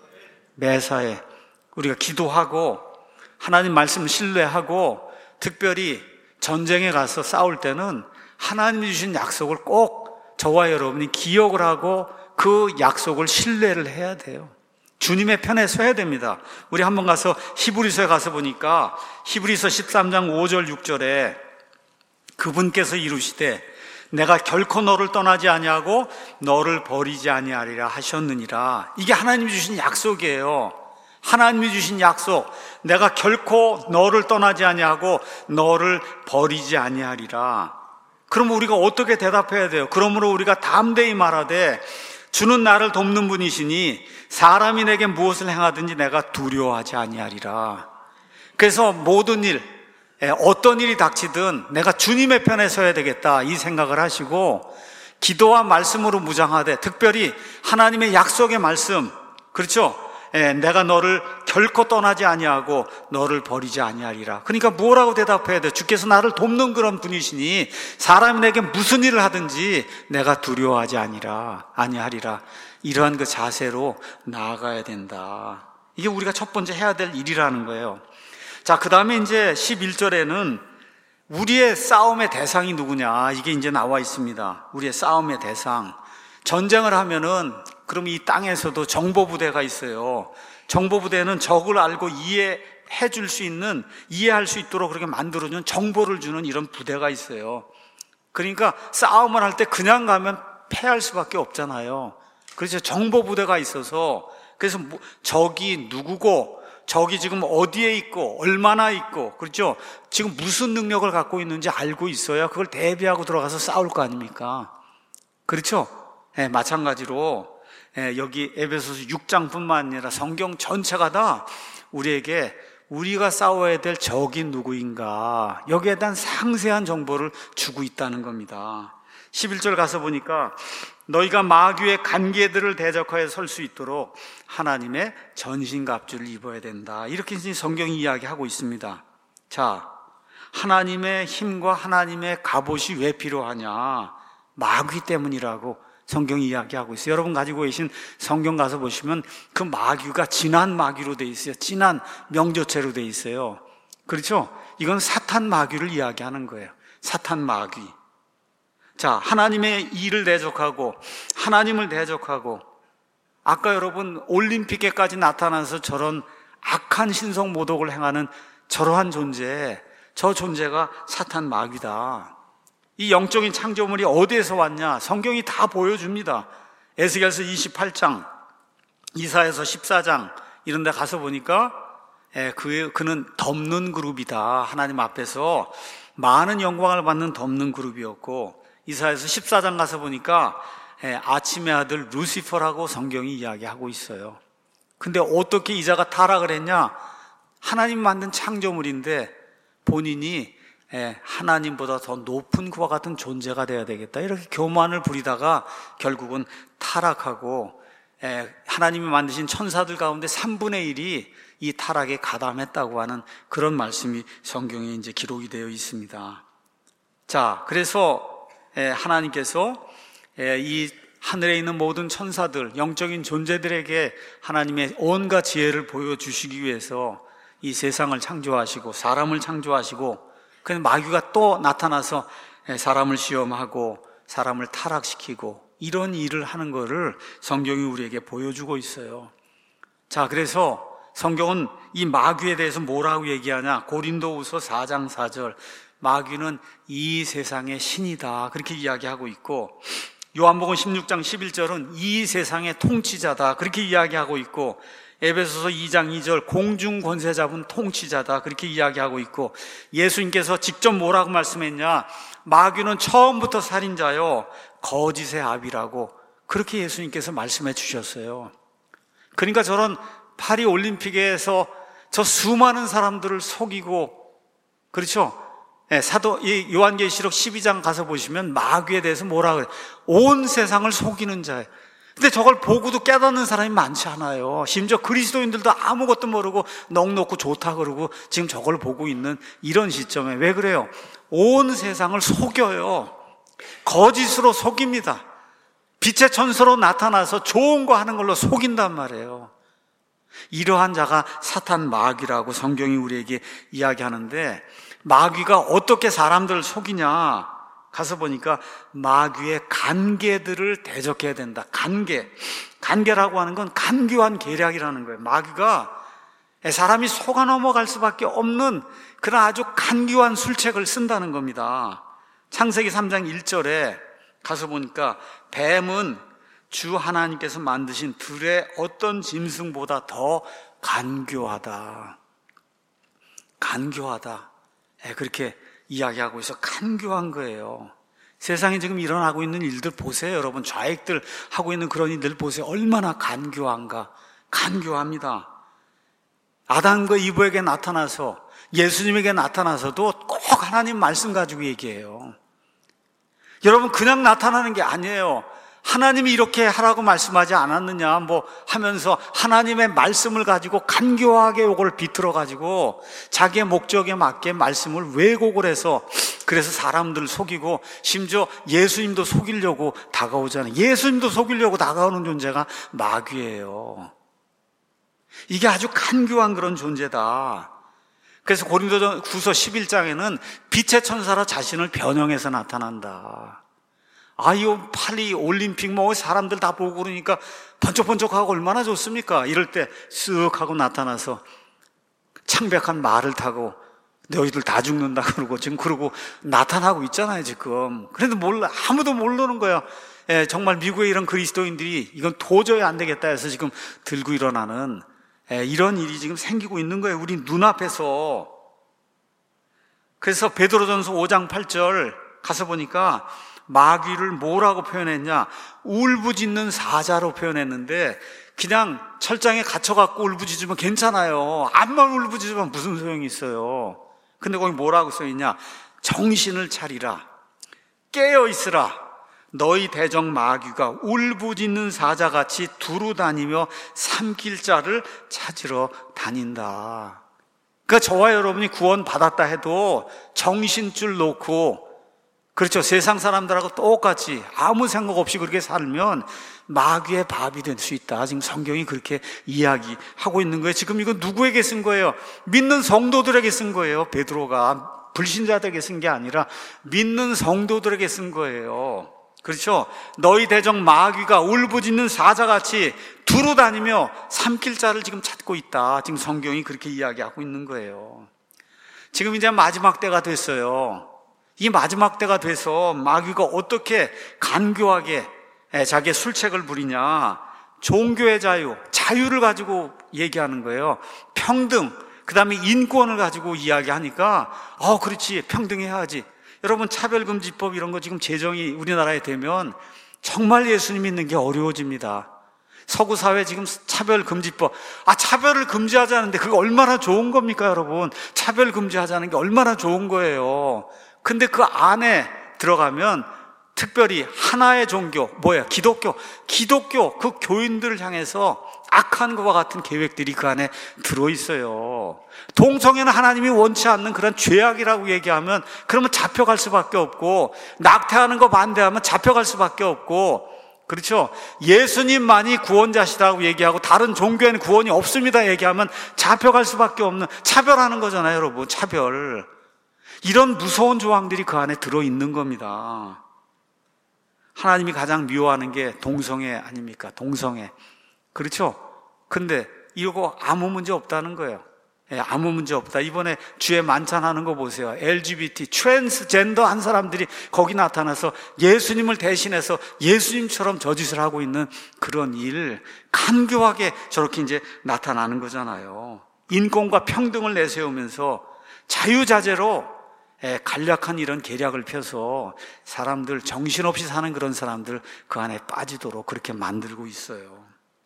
매사에 우리가 기도하고 하나님 말씀 신뢰하고 특별히 전쟁에 가서 싸울 때는 하나님이 주신 약속을 꼭 저와 여러분이 기억을 하고 그 약속을 신뢰를 해야 돼요. 주님의 편에 서야 됩니다. 우리 한번 가서 히브리서에 가서 보니까 히브리서 13장 5절 6절에 그분께서 이루시되 내가 결코 너를 떠나지 아니하고 너를 버리지 아니하리라 하셨느니라. 이게 하나님이 주신 약속이에요. 하나님이 주신 약속. 내가 결코 너를 떠나지 아니하고 너를 버리지 아니하리라. 그럼 우리가 어떻게 대답해야 돼요? 그러므로 우리가 담대히 말하되 주는 나를 돕는 분이시니 사람이 내게 무엇을 행하든지 내가 두려워하지 아니하리라. 그래서 모든 일, 어떤 일이 닥치든 내가 주님의 편에 서야 되겠다 이 생각을 하시고 기도와 말씀으로 무장하되 특별히 하나님의 약속의 말씀, 그렇죠? 내가 너를 결코 떠나지 아니하고 너를 버리지 아니하리라. 그러니까 뭐라고 대답해야 돼? 주께서 나를 돕는 그런 분이시니 사람이 내게 무슨 일을 하든지 내가 두려워하지 아니하리라. 이러한 그 자세로 나아가야 된다. 이게 우리가 첫 번째 해야 될 일이라는 거예요. 자, 그 다음에 이제 11절에는 우리의 싸움의 대상이 누구냐 이게 이제 나와 있습니다. 우리의 싸움의 대상. 전쟁을 하면은 그럼 이 땅에서도 정보부대가 있어요. 정보부대는 적을 알고 이해해 줄 수 있는, 이해할 수 있도록 그렇게 만들어준 정보를 주는 이런 부대가 있어요. 그러니까 싸움을 할 때 그냥 가면 패할 수밖에 없잖아요. 그래서 정보부대가 있어서 그래서 적이 누구고 적이 지금 어디에 있고 얼마나 있고 그렇죠? 지금 무슨 능력을 갖고 있는지 알고 있어야 그걸 대비하고 들어가서 싸울 거 아닙니까? 그렇죠? 마찬가지로 여기 에베소서 6장뿐만 아니라 성경 전체가 다 우리에게 우리가 싸워야 될 적이 누구인가 여기에 대한 상세한 정보를 주고 있다는 겁니다. 11절 가서 보니까 너희가 마귀의 간계들을 대적하여 설 수 있도록 하나님의 전신갑주를 입어야 된다. 이렇게 성경이 이야기하고 있습니다. 자, 하나님의 힘과 하나님의 갑옷이 왜 필요하냐? 마귀 때문이라고 성경이 이야기하고 있어요. 여러분 가지고 계신 성경 가서 보시면 그 마귀가 진한 마귀로 돼 있어요. 진한 명조체로 돼 있어요. 그렇죠? 이건 사탄 마귀를 이야기하는 거예요. 사탄 마귀. 자, 하나님의 일을 대적하고 하나님을 대적하고 아까 여러분 올림픽에까지 나타나서 저런 악한 신성 모독을 행하는 저러한 존재, 저 존재가 사탄 마귀다. 이 영적인 창조물이 어디에서 왔냐? 성경이 다 보여줍니다. 에스겔서 28장, 이사야서 14장 이런 데 가서 보니까 그는 덮는 그룹이다. 하나님 앞에서 많은 영광을 받는 덮는 그룹이었고 이사야서 14장 가서 보니까 아침의 아들 루시퍼라고 성경이 이야기하고 있어요. 근데 어떻게 이자가 타락을 했냐? 하나님 만든 창조물인데 본인이 하나님보다 더 높은 그와 같은 존재가 되어야 되겠다 이렇게 교만을 부리다가 결국은 타락하고 하나님이 만드신 천사들 가운데 3분의 1이 이 타락에 가담했다고 하는 그런 말씀이 성경에 이제 기록이 되어 있습니다. 자, 그래서 하나님께서 이 하늘에 있는 모든 천사들, 영적인 존재들에게 하나님의 온갖 지혜를 보여주시기 위해서 이 세상을 창조하시고 사람을 창조하시고 그래서 마귀가 또 나타나서 사람을 시험하고 사람을 타락시키고 이런 일을 하는 거를 성경이 우리에게 보여주고 있어요. 자, 그래서 성경은 이 마귀에 대해서 뭐라고 얘기하냐? 고린도후서 4장 4절 마귀는 이 세상의 신이다 그렇게 이야기하고 있고 요한복음 16장 11절은 이 세상의 통치자다 그렇게 이야기하고 있고 에베소서 2장 2절 공중 권세 잡은 통치자다 그렇게 이야기하고 있고 예수님께서 직접 뭐라고 말씀했냐? 마귀는 처음부터 살인자요 거짓의 아비라고 그렇게 예수님께서 말씀해 주셨어요. 그러니까 저런 파리 올림픽에서 저 수많은 사람들을 속이고 그렇죠? 사도 요한계시록 12장 가서 보시면 마귀에 대해서 뭐라 그래요? 온 세상을 속이는 자예요. 근데 저걸 보고도 깨닫는 사람이 많지 않아요. 심지어 그리스도인들도 아무것도 모르고 넋놓고 좋다 그러고 지금 저걸 보고 있는 이런 시점에 왜 그래요? 온 세상을 속여요. 거짓으로 속입니다. 빛의 천사로 나타나서 좋은 거 하는 걸로 속인단 말이에요. 이러한 자가 사탄 마귀라고 성경이 우리에게 이야기하는데, 마귀가 어떻게 사람들을 속이냐 가서 보니까 마귀의 간계들을 대적해야 된다. 간계라고 하는 건 간교한 계략이라는 거예요. 마귀가 사람이 속아 넘어갈 수밖에 없는 그런 아주 간교한 술책을 쓴다는 겁니다. 창세기 3장 1절에 가서 보니까 뱀은 주 하나님께서 만드신 들의 어떤 짐승보다 더 간교하다. 그렇게 이야기하고 있어. 간교한 거예요. 세상에 지금 일어나고 있는 일들 보세요. 여러분, 좌익들 하고 있는 그런 일들 보세요. 얼마나 간교한가. 간교합니다. 아담과 이브에게 나타나서, 예수님에게 나타나서도 꼭 하나님 말씀 가지고 얘기해요. 여러분, 그냥 나타나는 게 아니에요. 하나님이 이렇게 하라고 말씀하지 않았느냐 하면서 하나님의 말씀을 가지고 간교하게 요걸 비틀어 가지고 자기의 목적에 맞게 말씀을 왜곡을 해서, 그래서 사람들을 속이고 심지어 예수님도 속이려고 다가오잖아요. 예수님도 속이려고 다가오는 존재가 마귀예요. 이게 아주 간교한 그런 존재다. 그래서 고린도전후서 11장에는 빛의 천사라 자신을 변형해서 나타난다. 이거 파리 올림픽 사람들 다 보고 그러니까 번쩍번쩍하고 얼마나 좋습니까? 이럴 때 쓱 하고 나타나서 창백한 말을 타고 너희들 다 죽는다 그러고 지금 그러고 나타나고 있잖아요, 지금. 그래도 아무도 모르는 거예요. 정말 미국의 이런 그리스도인들이 이건 도저히 안 되겠다 해서 지금 들고 일어나는 이런 일이 지금 생기고 있는 거예요, 우리 눈앞에서. 그래서 베드로전서 5장 8절 가서 보니까 마귀를 뭐라고 표현했냐? 울부짖는 사자로 표현했는데, 그냥 철장에 갇혀갖고 울부짖으면 괜찮아요. 암만 울부짖으면 무슨 소용이 있어요. 근데 거기 뭐라고 써있냐? 정신을 차리라, 깨어 있으라. 너희 대적 마귀가 울부짖는 사자같이 두루 다니며 삼킬 자를 찾으러 다닌다. 그러니까 저와 여러분이 구원 받았다 해도 정신줄 놓고, 그렇죠, 세상 사람들하고 똑같이 아무 생각 없이 그렇게 살면 마귀의 밥이 될 수 있다. 지금 성경이 그렇게 이야기하고 있는 거예요. 지금 이거 누구에게 쓴 거예요? 믿는 성도들에게 쓴 거예요. 베드로가 불신자들에게 쓴 게 아니라 믿는 성도들에게 쓴 거예요. 그렇죠? 너희 대적 마귀가 울부짖는 사자같이 두루 다니며 삼킬 자를 지금 찾고 있다. 지금 성경이 그렇게 이야기하고 있는 거예요. 지금 이제 마지막 때가 됐어요. 이 마지막 때가 돼서 마귀가 어떻게 간교하게 자기의 술책을 부리냐? 종교의 자유를 가지고 얘기하는 거예요. 평등, 그 다음에 인권을 가지고 이야기하니까 그렇지, 평등해야지. 여러분, 차별금지법 이런 거 지금 제정이 우리나라에 되면 정말 예수님 믿는 게 어려워집니다. 서구 사회 지금 차별금지법, 차별을 금지하자는데 그게 얼마나 좋은 겁니까, 여러분? 차별 금지하자는 게 얼마나 좋은 거예요. 근데 그 안에 들어가면 특별히 하나의 종교, 기독교 그 교인들을 향해서 악한 것과 같은 계획들이 그 안에 들어있어요. 동성애는 하나님이 원치 않는 그런 죄악이라고 얘기하면 그러면 잡혀갈 수밖에 없고, 낙태하는 거 반대하면 잡혀갈 수밖에 없고, 그렇죠? 예수님만이 구원자시라고 얘기하고 다른 종교에는 구원이 없습니다 얘기하면 잡혀갈 수밖에 없는, 차별하는 거잖아요, 여러분. 차별. 이런 무서운 조항들이 그 안에 들어있는 겁니다. 하나님이 가장 미워하는 게 동성애 아닙니까? 동성애. 그렇죠? 근데 이거 아무 문제 없다는 거예요. 아무 문제 없다. 이번에 주에 만찬하는 거 보세요. LGBT, 트랜스젠더 한 사람들이 거기 나타나서 예수님을 대신해서 예수님처럼 저짓을 하고 있는 그런 일, 간교하게 저렇게 이제 나타나는 거잖아요. 인권과 평등을 내세우면서 자유자재로 간략한 이런 계략을 펴서 사람들, 정신없이 사는 그런 사람들 그 안에 빠지도록 그렇게 만들고 있어요.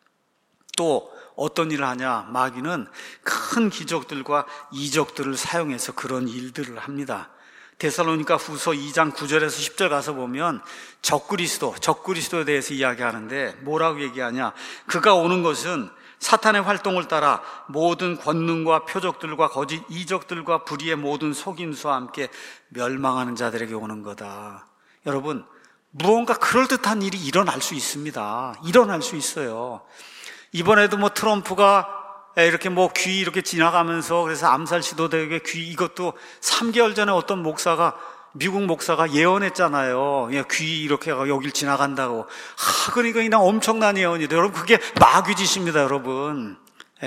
또 어떤 일을 하냐? 마귀는 큰 기적들과 이적들을 사용해서 그런 일들을 합니다. 데살로니가 후서 2장 9절에서 10절 가서 보면 적그리스도에 대해서 이야기하는데 뭐라고 얘기하냐? 그가 오는 것은 사탄의 활동을 따라 모든 권능과 표적들과 거짓 이적들과 불의의 모든 속임수와 함께 멸망하는 자들에게 오는 거다. 여러분, 무언가 그럴듯한 일이 일어날 수 있습니다. 일어날 수 있어요. 이번에도 트럼프가 이렇게 귀 이렇게 지나가면서 그래서 암살 시도되게 이것도 3개월 전에 어떤 미국 목사가 예언했잖아요. 귀 이렇게 여길 지나간다고. 그러니까 그냥 엄청난 예언이래요. 여러분, 그게 마귀짓입니다, 여러분.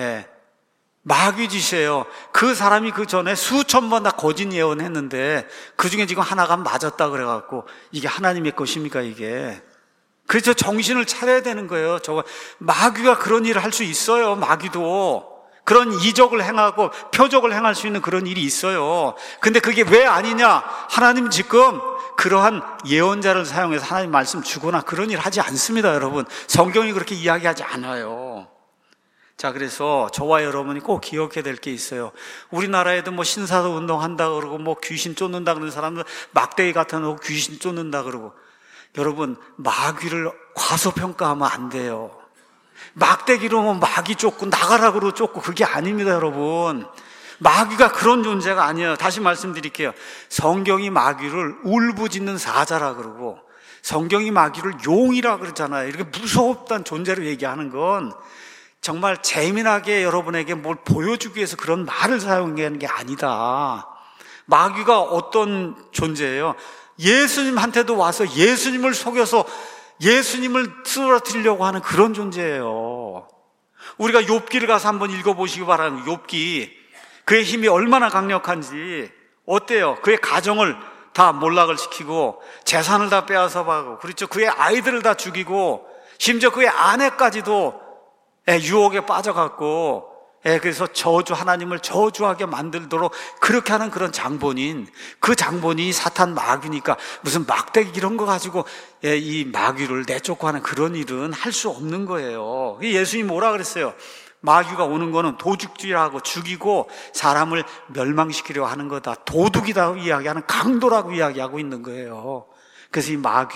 마귀짓이에요. 그 사람이 그 전에 수천 번 다 거짓 예언했는데 그 중에 지금 하나가 맞았다 그래갖고 이게 하나님의 것입니까, 이게? 그래서 정신을 차려야 되는 거예요. 마귀가 그런 일을 할 수 있어요. 마귀도. 그런 이적을 행하고 표적을 행할 수 있는 그런 일이 있어요. 근데 그게 왜 아니냐? 하나님 지금 그러한 예언자를 사용해서 하나님 말씀 주거나 그런 일 하지 않습니다, 여러분. 성경이 그렇게 이야기하지 않아요. 자, 그래서 저와 여러분이 꼭 기억해야 될 게 있어요. 우리나라에도 신사도 운동한다 그러고 귀신 쫓는다 그러는 사람들 막대기 같은 거 귀신 쫓는다 그러고. 여러분, 마귀를 과소평가하면 안 돼요. 막대기로 마귀 쫓고 나가라고 쫓고 그게 아닙니다, 여러분. 마귀가 그런 존재가 아니에요. 다시 말씀드릴게요. 성경이 마귀를 울부짖는 사자라 그러고 성경이 마귀를 용이라 그러잖아요. 이렇게 무섭다는 존재로 얘기하는 건 정말 재미나게 여러분에게 뭘 보여주기 위해서 그런 말을 사용하는 게 아니다. 마귀가 어떤 존재예요? 예수님한테도 와서 예수님을 속여서 예수님을 쓰러뜨리려고 하는 그런 존재예요. 우리가 욥기를 가서 한번 읽어보시기 바랍니다. 욥기, 그의 힘이 얼마나 강력한지. 어때요? 그의 가정을 다 몰락을 시키고 재산을 다 빼앗아 가고, 그렇죠? 그의 아이들을 다 죽이고 심지어 그의 아내까지도 유혹에 빠져갖고, 그래서 하나님을 저주하게 만들도록 그렇게 하는 그런 장본인, 그 장본인이 사탄 마귀니까 무슨 막대기 이런 거 가지고 이 마귀를 내쫓고 하는 그런 일은 할 수 없는 거예요. 예수님이 뭐라 그랬어요? 마귀가 오는 거는 도둑질하고 죽이고 사람을 멸망시키려 하는 거다. 도둑이라고 이야기하는 강도라고 이야기하고 있는 거예요. 그래서 이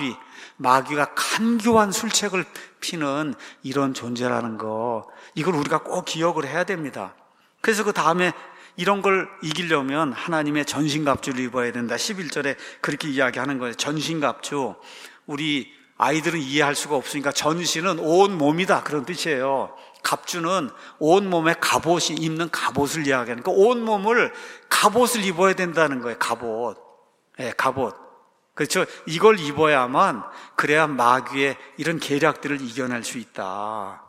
마귀가 간교한 술책을 피는 이런 존재라는 거, 이걸 우리가 꼭 기억을 해야 됩니다. 그래서 그 다음에 이런 걸 이기려면 하나님의 전신갑주를 입어야 된다. 11절에 그렇게 이야기하는 거예요. 전신갑주. 우리 아이들은 이해할 수가 없으니까 전신은 온 몸이다, 그런 뜻이에요. 갑주는 온 몸에 갑옷이 입는 갑옷을 이야기하는 거예요. 온 몸을 갑옷을 입어야 된다는 거예요. 갑옷. 갑옷. 그렇죠? 이걸 입어야만, 그래야 마귀의 이런 계략들을 이겨낼 수 있다.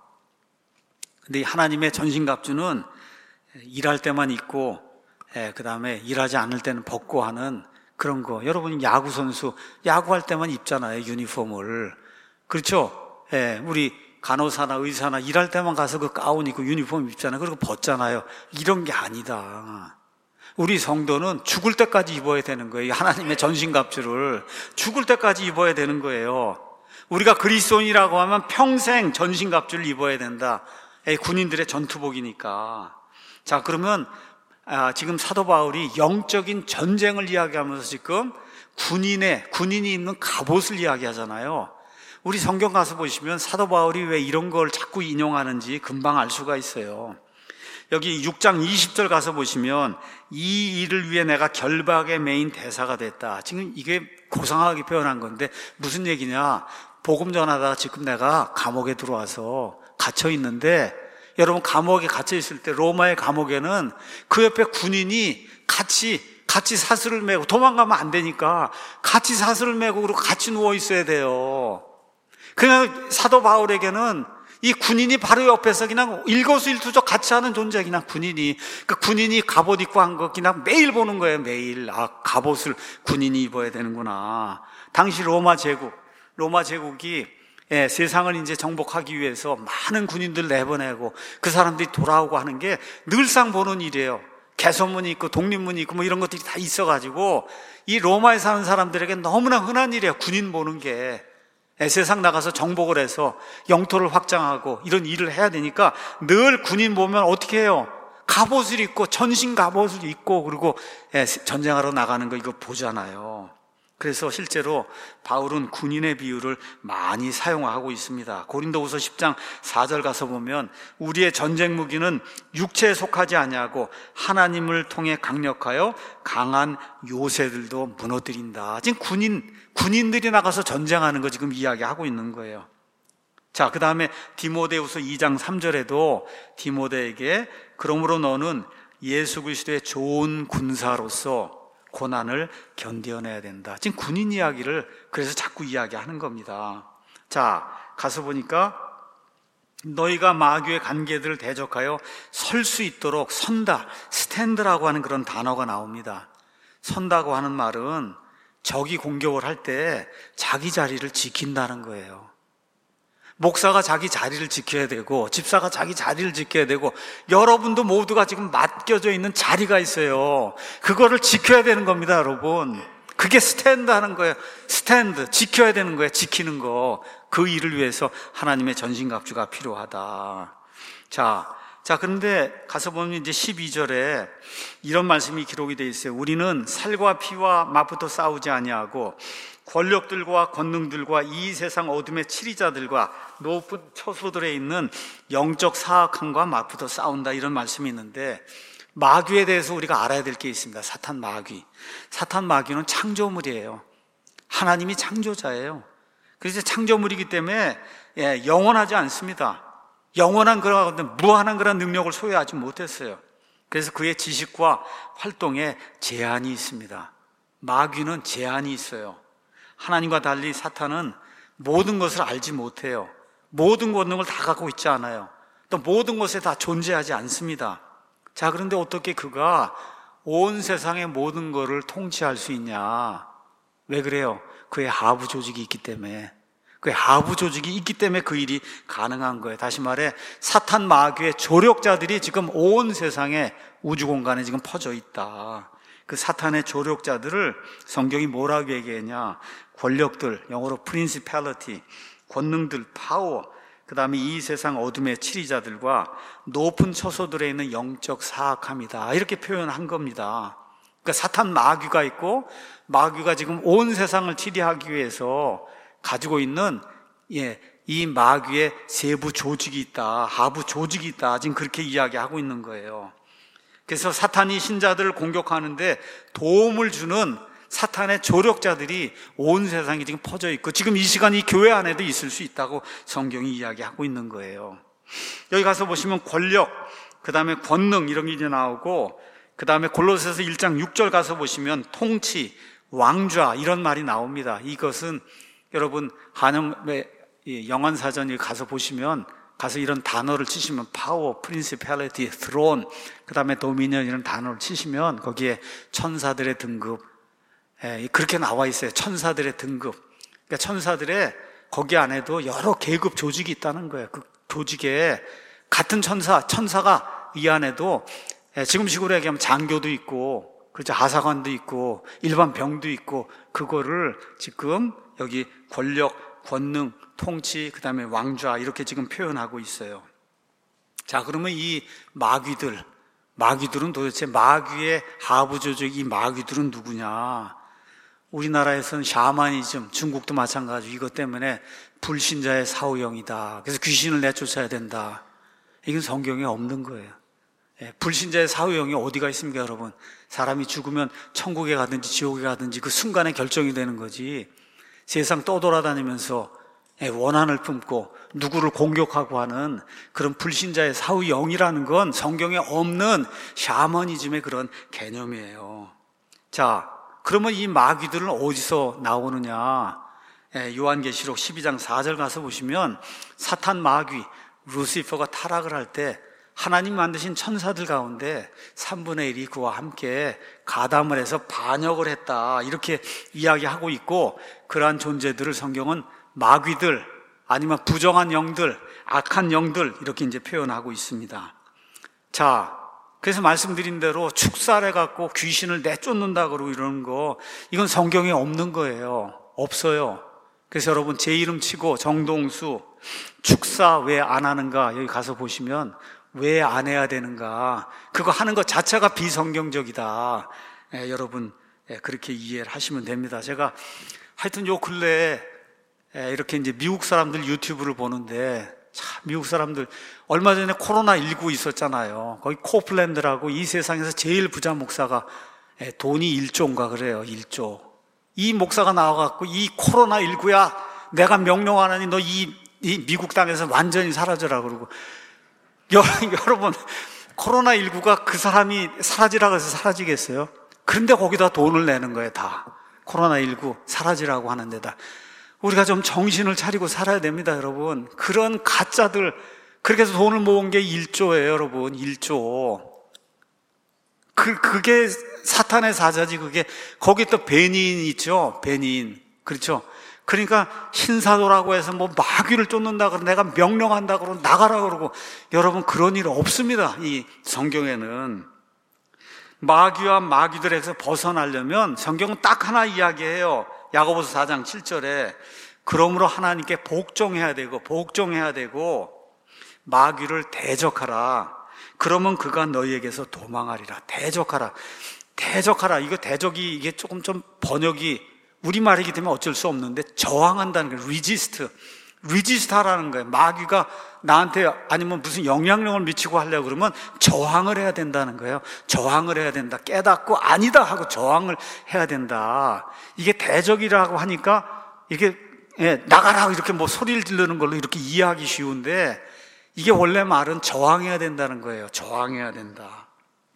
근데 하나님의 전신갑주는 일할 때만 입고, 그 다음에 일하지 않을 때는 벗고 하는 그런 거. 여러분, 야구선수, 야구할 때만 입잖아요, 유니폼을. 그렇죠? 우리 간호사나 의사나 일할 때만 가서 그 가운 입고 유니폼 입잖아요. 그리고 벗잖아요. 이런 게 아니다. 우리 성도는 죽을 때까지 입어야 되는 거예요. 하나님의 전신갑주를 죽을 때까지 입어야 되는 거예요. 우리가 그리스도인이라고 하면 평생 전신갑주를 입어야 된다. 군인들의 전투복이니까. 자, 그러면 지금 사도 바울이 영적인 전쟁을 이야기하면서 지금 군인이 입는 갑옷을 이야기하잖아요. 우리 성경 가서 보시면 사도 바울이 왜 이런 걸 자꾸 인용하는지 금방 알 수가 있어요. 여기 6장 20절 가서 보시면 이 일을 위해 내가 결박에 매인 대사가 됐다. 지금 이게 고상하게 표현한 건데 무슨 얘기냐? 복음 전하다가 지금 내가 감옥에 들어와서 갇혀 있는데, 여러분, 감옥에 갇혀 있을 때 로마의 감옥에는 그 옆에 군인이 같이 사슬을 메고, 도망가면 안 되니까 같이 사슬을 메고 그리고 같이 누워 있어야 돼요. 그냥 사도 바울에게는 이 군인이 바로 옆에서 그냥 일거수일투족 같이 하는 존재, 그냥 군인이. 그 군인이 갑옷 입고 한 거 그냥 매일 보는 거예요, 매일. 갑옷을 군인이 입어야 되는구나. 당시 로마 제국이 세상을 이제 정복하기 위해서 많은 군인들 내보내고 그 사람들이 돌아오고 하는 게 늘상 보는 일이에요. 개선문이 있고 독립문이 있고 이런 것들이 다 있어가지고 이 로마에 사는 사람들에게 너무나 흔한 일이에요, 군인 보는 게. 세상 나가서 정복을 해서 영토를 확장하고 이런 일을 해야 되니까 늘 군인 보면 어떻게 해요? 갑옷을 입고, 전신 갑옷을 입고, 그리고 전쟁하러 나가는 거 이거 보잖아요. 그래서 실제로 바울은 군인의 비유를 많이 사용하고 있습니다. 고린도후서 10장 4절 가서 보면 우리의 전쟁 무기는 육체에 속하지 아니하고 하나님을 통해 강력하여 강한 요새들도 무너뜨린다. 지금 군인들이 나가서 전쟁하는 거 지금 이야기하고 있는 거예요. 자, 그 다음에 디모데후서 2장 3절에도 디모데에게 그러므로 너는 예수 그리스도의 좋은 군사로서 고난을 견뎌내야 된다. 지금 군인 이야기를 그래서 자꾸 이야기하는 겁니다. 자, 가서 보니까 너희가 마귀의 관계들을 대적하여 설 수 있도록 선다, 스탠드라고 하는 그런 단어가 나옵니다. 선다고 하는 말은 적이 공격을 할 때 자기 자리를 지킨다는 거예요. 목사가 자기 자리를 지켜야 되고 집사가 자기 자리를 지켜야 되고 여러분도 모두가 지금 맡겨져 있는 자리가 있어요. 그거를 지켜야 되는 겁니다, 여러분. 그게 스탠드 하는 거예요. 스탠드, 지켜야 되는 거예요. 지키는 거. 그 일을 위해서 하나님의 전신갑주가 필요하다. 자, 그런데 가서 보면 이제 12절에 이런 말씀이 기록이 되어 있어요. 우리는 살과 피와 맛부터 싸우지 아니하고 권력들과 권능들과 이 세상 어둠의 치리자들과 높은 처소들에 있는 영적 사악함과 맞붙어 싸운다, 이런 말씀이 있는데, 마귀에 대해서 우리가 알아야 될 게 있습니다. 사탄 마귀는 창조물이에요. 하나님이 창조자예요. 그래서 창조물이기 때문에 영원하지 않습니다. 영원한 그런 무한한 그런 능력을 소유하지 못했어요. 그래서 그의 지식과 활동에 제한이 있습니다. 마귀는 제한이 있어요. 하나님과 달리 사탄은 모든 것을 알지 못해요. 모든 권능을 다 갖고 있지 않아요. 또 모든 것에 다 존재하지 않습니다. 자, 그런데 어떻게 그가 온 세상의 모든 것을 통치할 수 있냐? 왜 그래요? 그의 하부 조직이 있기 때문에. 그의 하부 조직이 있기 때문에 그 일이 가능한 거예요. 다시 말해 사탄 마귀의 조력자들이 지금 온 세상에 우주 공간에 지금 퍼져 있다. 그 사탄의 조력자들을 성경이 뭐라고 얘기했냐? 권력들, 영어로 principality, 권능들, 파워, 그 다음에 이 세상 어둠의 치리자들과 높은 처소들에 있는 영적 사악함이다, 이렇게 표현한 겁니다. 그러니까 사탄 마귀가 있고, 마귀가 지금 온 세상을 치리하기 위해서 가지고 있는 이 마귀의 세부 조직이 있다, 하부 조직이 있다, 지금 그렇게 이야기하고 있는 거예요. 그래서 사탄이 신자들을 공격하는데 도움을 주는 사탄의 조력자들이 온 세상에 지금 퍼져 있고, 지금 이 시간 이 교회 안에도 있을 수 있다고 성경이 이야기하고 있는 거예요. 여기 가서 보시면 권력, 그 다음에 권능, 이런 게 이제 나오고, 그 다음에 골로새서 1장 6절 가서 보시면 통치, 왕좌, 이런 말이 나옵니다. 이것은 여러분 한영의 영원사전에 가서 보시면, 가서 이런 단어를 치시면 파워, 프린시팔리티, 스론, 그 다음에 도미니언, 이런 단어를 치시면 거기에 천사들의 등급, 그렇게 나와 있어요. 천사들의 등급. 그러니까 천사들의 거기 안에도 여러 계급 조직이 있다는 거예요. 그 조직에 같은 천사가 이 안에도 지금식으로 얘기하면 장교도 있고, 그렇죠, 하사관도 있고, 일반 병도 있고, 그거를 지금 여기 권력, 권능, 통치, 그 다음에 왕좌, 이렇게 지금 표현하고 있어요. 자, 그러면 이 마귀들은 도대체 마귀의 하부 조직, 이 마귀들은 누구냐? 우리나라에서는 샤머니즘, 중국도 마찬가지고 이것 때문에 불신자의 사후형이다. 그래서 귀신을 내쫓아야 된다. 이건 성경에 없는 거예요. 불신자의 사후형이 어디가 있습니까, 여러분? 사람이 죽으면 천국에 가든지 지옥에 가든지 그 순간에 결정이 되는 거지. 세상 떠돌아다니면서 원한을 품고 누구를 공격하고 하는 그런 불신자의 사후형이라는 건 성경에 없는 샤머니즘의 그런 개념이에요. 자, 그러면 이 마귀들은 어디서 나오느냐? 요한계시록 12장 4절 가서 보시면 사탄 마귀 루시퍼가 타락을 할 때 하나님 만드신 천사들 가운데 3분의 1이 그와 함께 가담을 해서 반역을 했다, 이렇게 이야기하고 있고, 그러한 존재들을 성경은 마귀들, 아니면 부정한 영들, 악한 영들, 이렇게 이제 표현하고 있습니다. 자, 그래서 말씀드린 대로 축사를 해갖고 귀신을 내쫓는다 그러고 이러는 거, 이건 성경에 없는 거예요. 없어요. 그래서 여러분 제 이름 치고 정동수 축사 왜 안 하는가, 여기 가서 보시면 왜 안 해야 되는가, 그거 하는 것 자체가 비성경적이다. 여러분 그렇게 이해를 하시면 됩니다. 제가 하여튼 요 근래에 이렇게 이제 미국 사람들 유튜브를 보는데, 참 미국 사람들 얼마 전에 코로나19 있었잖아요. 거기 코플랜드라고 이 세상에서 제일 부자 목사가 돈이 1조인가 그래요. 1조. 이 목사가 나와갖고 이 코로나19야 내가 명령하느니 너 이 미국 땅에서 완전히 사라져라 그러고, 여러분 코로나19가 그 사람이 사라지라고 해서 사라지겠어요? 그런데 거기다 돈을 내는 거예요. 다 코로나19 사라지라고 하는 데다. 우리가 좀 정신을 차리고 살아야 됩니다, 여러분. 그런 가짜들, 그렇게 해서 돈을 모은 게 1조예요, 여러분. 1조. 그게 사탄의 사자지, 그게. 거기 또 배니인 있죠? 배니인. 그렇죠? 그러니까 신사도라고 해서 뭐 마귀를 쫓는다 그러고 내가 명령한다 그러고 나가라 그러고, 여러분 그런 일 없습니다. 이 성경에는. 마귀와 마귀들에서 벗어나려면 성경은 딱 하나 이야기해요. 야고보서 4장 7절에 그러므로 하나님께 복종해야 되고 마귀를 대적하라. 그러면 그가 너희에게서 도망하리라. 대적하라. 이거 대적이 이게 조금 좀 번역이 우리말이기 때문에 어쩔 수 없는데, 저항한다는 거예요. 리지스트 하라는 거예요. 마귀가 나한테 아니면 무슨 영향력을 미치고 하려고 그러면 저항을 해야 된다는 거예요. 저항을 해야 된다. 깨닫고 아니다 하고 저항을 해야 된다. 이게 대적이라고 하니까 이게 나가라 이렇게 뭐 소리를 지르는 걸로 이렇게 이해하기 쉬운데, 이게 원래 말은 저항해야 된다는 거예요. 저항해야 된다.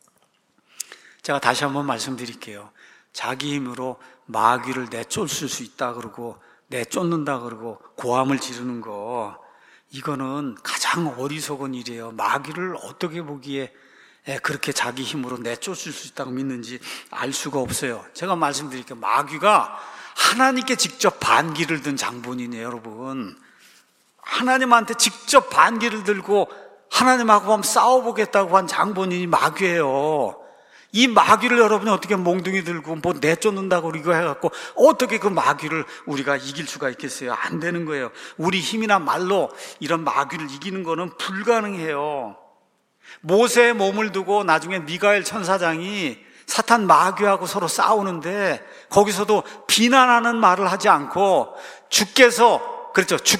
제가 다시 한번 말씀드릴게요. 자기 힘으로 마귀를 내쫓을 수 있다 그러고 내쫓는다 그러고 고함을 지르는 거, 이거는 가장 어리석은 일이에요. 마귀를 어떻게 보기에 그렇게 자기 힘으로 내쫓을 수 있다고 믿는지 알 수가 없어요. 제가 말씀드릴게요. 마귀가 하나님께 직접 반기를 든 장본인이에요, 여러분. 하나님한테 직접 반기를 들고 하나님하고 한번 싸워보겠다고 한 장본인이 마귀예요. 이 마귀를 여러분이 어떻게 몽둥이 들고 뭐 내쫓는다고 이거 해갖고 어떻게 그 마귀를 우리가 이길 수가 있겠어요? 안 되는 거예요. 우리 힘이나 말로 이런 마귀를 이기는 거는 불가능해요. 모세의 몸을 두고 나중에 미가엘 천사장이 사탄 마귀하고 서로 싸우는데, 거기서도 비난하는 말을 하지 않고 주께서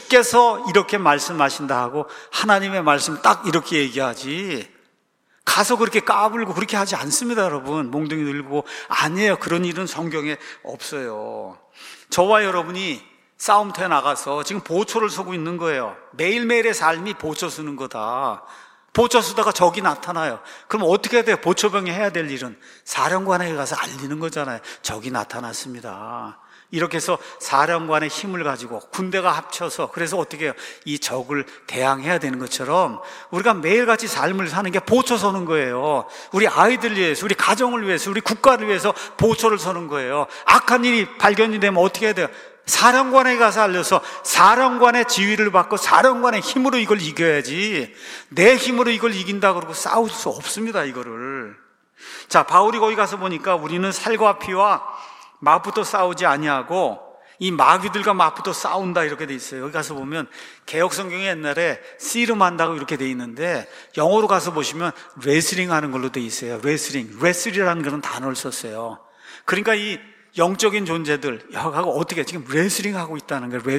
이렇게 말씀하신다 하고 하나님의 말씀 딱 이렇게 얘기하지, 가서 그렇게 까불고 그렇게 하지 않습니다, 여러분. 몽둥이 들고 아니에요. 그런 일은 성경에 없어요. 저와 여러분이 싸움터에 나가서 지금 보초를 서고 있는 거예요. 매일매일의 삶이 보초 서는 거다. 보초 서다가 적이 나타나요. 그럼 어떻게 해야 돼요? 보초병이 해야 될 일은 사령관에게 가서 알리는 거잖아요. 적이 나타났습니다. 이렇게 해서 사령관의 힘을 가지고 군대가 합쳐서, 그래서 어떻게 해요? 이 적을 대항해야 되는 것처럼 우리가 매일같이 삶을 사는 게 보초 서는 거예요. 우리 아이들 위해서, 우리 가정을 위해서, 우리 국가를 위해서 보초를 서는 거예요. 악한 일이 발견이 되면 어떻게 해야 돼요? 사령관에 가서 알려서 사령관의 지휘를 받고 사령관의 힘으로 이걸 이겨야지, 내 힘으로 이걸 이긴다 그러고 싸울 수 없습니다, 이거를. 자, 바울이 거기 가서 보니까 우리는 살과 피와 마부터 싸우지 아니하고 이 마귀들과 마부터 싸운다 이렇게 돼 있어요. 여기 가서 보면 개혁성경에 옛날에 씨름한다고 이렇게 돼 있는데, 영어로 가서 보시면 레슬링 하는 걸로 돼 있어요. 레슬이라는 그런 단어를 썼어요. 그러니까 이 영적인 존재들 하고 어떻게 지금 레슬링 하고 있다는 거예요.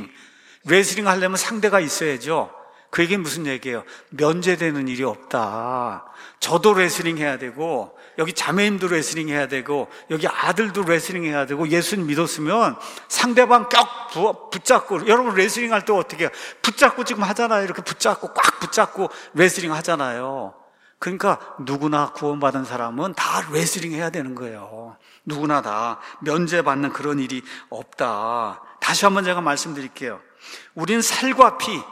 레슬링 하려면 상대가 있어야죠. 그 얘기는 무슨 얘기예요? 면제되는 일이 없다. 저도 레슬링 해야 되고, 여기 자매님도 레슬링 해야 되고, 여기 아들도 레슬링 해야 되고, 예수님 믿었으면 상대방 꼭 붙잡고, 여러분 레슬링 할 때 어떻게 해요? 붙잡고 지금 하잖아요. 이렇게 붙잡고 꽉 붙잡고 레슬링 하잖아요. 그러니까 누구나 구원받은 사람은 다 레슬링 해야 되는 거예요. 누구나 다 면제받는 그런 일이 없다. 다시 한번 제가 말씀드릴게요. 우린 살과 피,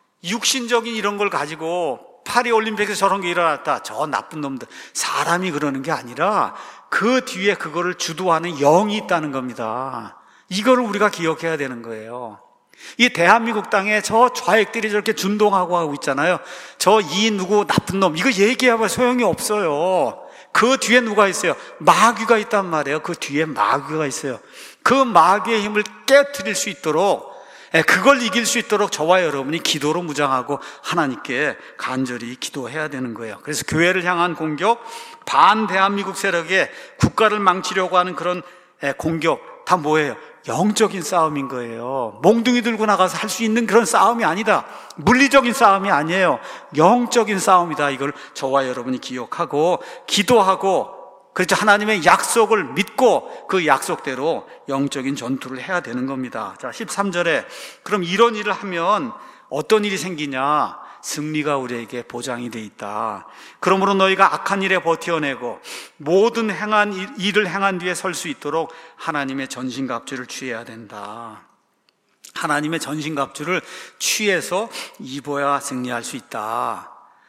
육신적인 이런 걸 가지고 파리올림픽에서 저런 게 일어났다, 저 나쁜 놈들, 사람이 그러는 게 아니라 그 뒤에 그거를 주도하는 영이 있다는 겁니다. 이거를 우리가 기억해야 되는 거예요. 이 대한민국 땅에 저 좌익들이 저렇게 준동하고 하고 있잖아요. 저 이 누구 나쁜 놈, 이거 얘기하면 소용이 없어요. 그 뒤에 누가 있어요? 마귀가 있단 말이에요. 그 뒤에 마귀가 있어요. 그 마귀의 힘을 깨트릴 수 있도록 그걸 이길 수 있도록 저와 여러분이 기도로 무장하고 하나님께 간절히 기도해야 되는 거예요. 그래서 교회를 향한 공격, 반 대한민국 세력의 국가를 망치려고 하는 그런 공격, 다 뭐예요? 영적인 싸움인 거예요. 몽둥이 들고 나가서 할 수 있는 그런 싸움이 아니다. 물리적인 싸움이 아니에요. 영적인 싸움이다. 이걸 저와 여러분이 기억하고 기도하고, 그렇죠, 하나님의 약속을 믿고 그 약속대로 영적인 전투를 해야 되는 겁니다. 자, 13절에 그럼 이런 일을 하면 어떤 일이 생기냐? 승리가 우리에게 보장이 돼 있다. 그러므로 너희가 악한 일에 버텨내고 모든 일을 행한 뒤에 설 수 있도록 하나님의 전신갑주를 취해야 된다. 하나님의 전신갑주를 취해서 입어야 승리할 수 있다.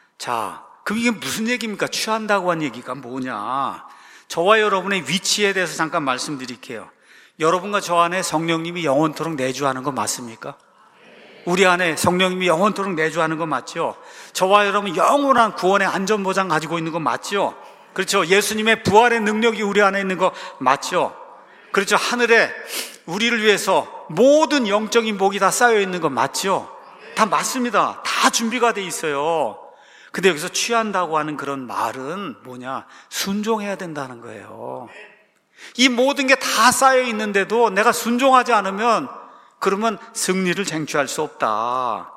자, 그럼 이게 무슨 얘기입니까? 취한다고 한 얘기가 뭐냐? 저와 여러분의 위치에 대해서 잠깐 말씀드릴게요. 여러분과 저 안에 성령님이 영원토록 내주하는 거 맞습니까? 우리 안에 성령님이 영원토록 내주하는 거 맞죠? 저와 여러분 영원한 구원의 안전보장 가지고 있는 거 맞죠? 그렇죠? 예수님의 부활의 능력이 우리 안에 있는 거 맞죠? 그렇죠? 하늘에 우리를 위해서 모든 영적인 복이 다 쌓여 있는 거 맞죠? 다 맞습니다. 다 준비가 돼 있어요. 근데 여기서 취한다고 하는 그런 말은 뭐냐? 순종해야 된다는 거예요. 이 모든 게 다 쌓여 있는데도 내가 순종하지 않으면 그러면 승리를 쟁취할 수 없다.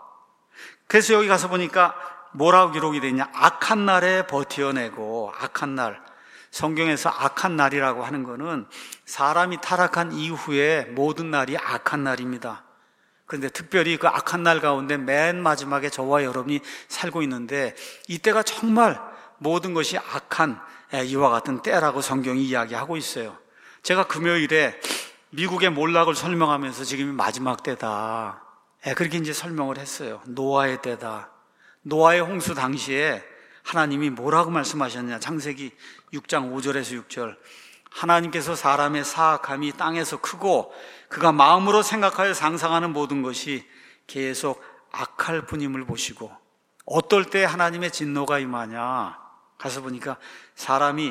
그래서 여기 가서 보니까 뭐라고 기록이 되어 있냐? 악한 날에 버텨내고, 악한 날. 성경에서 악한 날이라고 하는 거는 사람이 타락한 이후에 모든 날이 악한 날입니다. 그런데 특별히 그 악한 날 가운데 맨 마지막에 저와 여러분이 살고 있는데 이때가 정말 모든 것이 악한 이와 같은 때라고 성경이 이야기하고 있어요. 제가 금요일에 미국의 몰락을 설명하면서 지금이 마지막 때다. 그렇게 이제 설명을 했어요. 노아의 때다. 노아의 홍수 당시에 하나님이 뭐라고 말씀하셨냐? 창세기 6장 5절에서 6절. 하나님께서 사람의 사악함이 땅에서 크고 그가 마음으로 생각하여 상상하는 모든 것이 계속 악할 뿐임을 보시고, 어떨 때 하나님의 진노가 임하냐? 가서 보니까 사람이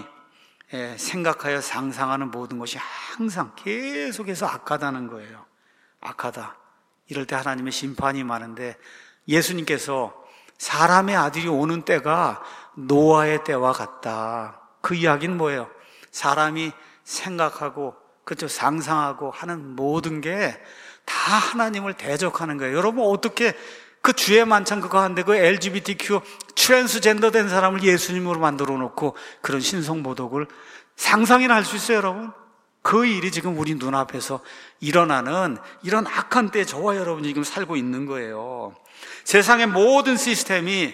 생각하여 상상하는 모든 것이 항상 계속해서 악하다는 거예요. 악하다. 이럴 때 하나님의 심판이 많은데, 예수님께서 사람의 아들이 오는 때가 노아의 때와 같다. 그 이야기는 뭐예요? 사람이 생각하고, 그렇죠, 상상하고 하는 모든 게 다 하나님을 대적하는 거예요. 여러분, 어떻게 그 주의 만찬 그거 하는데 그 LGBTQ 트랜스젠더 된 사람을 예수님으로 만들어 놓고 그런 신성모독을 상상이나 할 수 있어요, 여러분? 그 일이 지금 우리 눈앞에서 일어나는 이런 악한 때에 저와 여러분이 지금 살고 있는 거예요. 세상의 모든 시스템이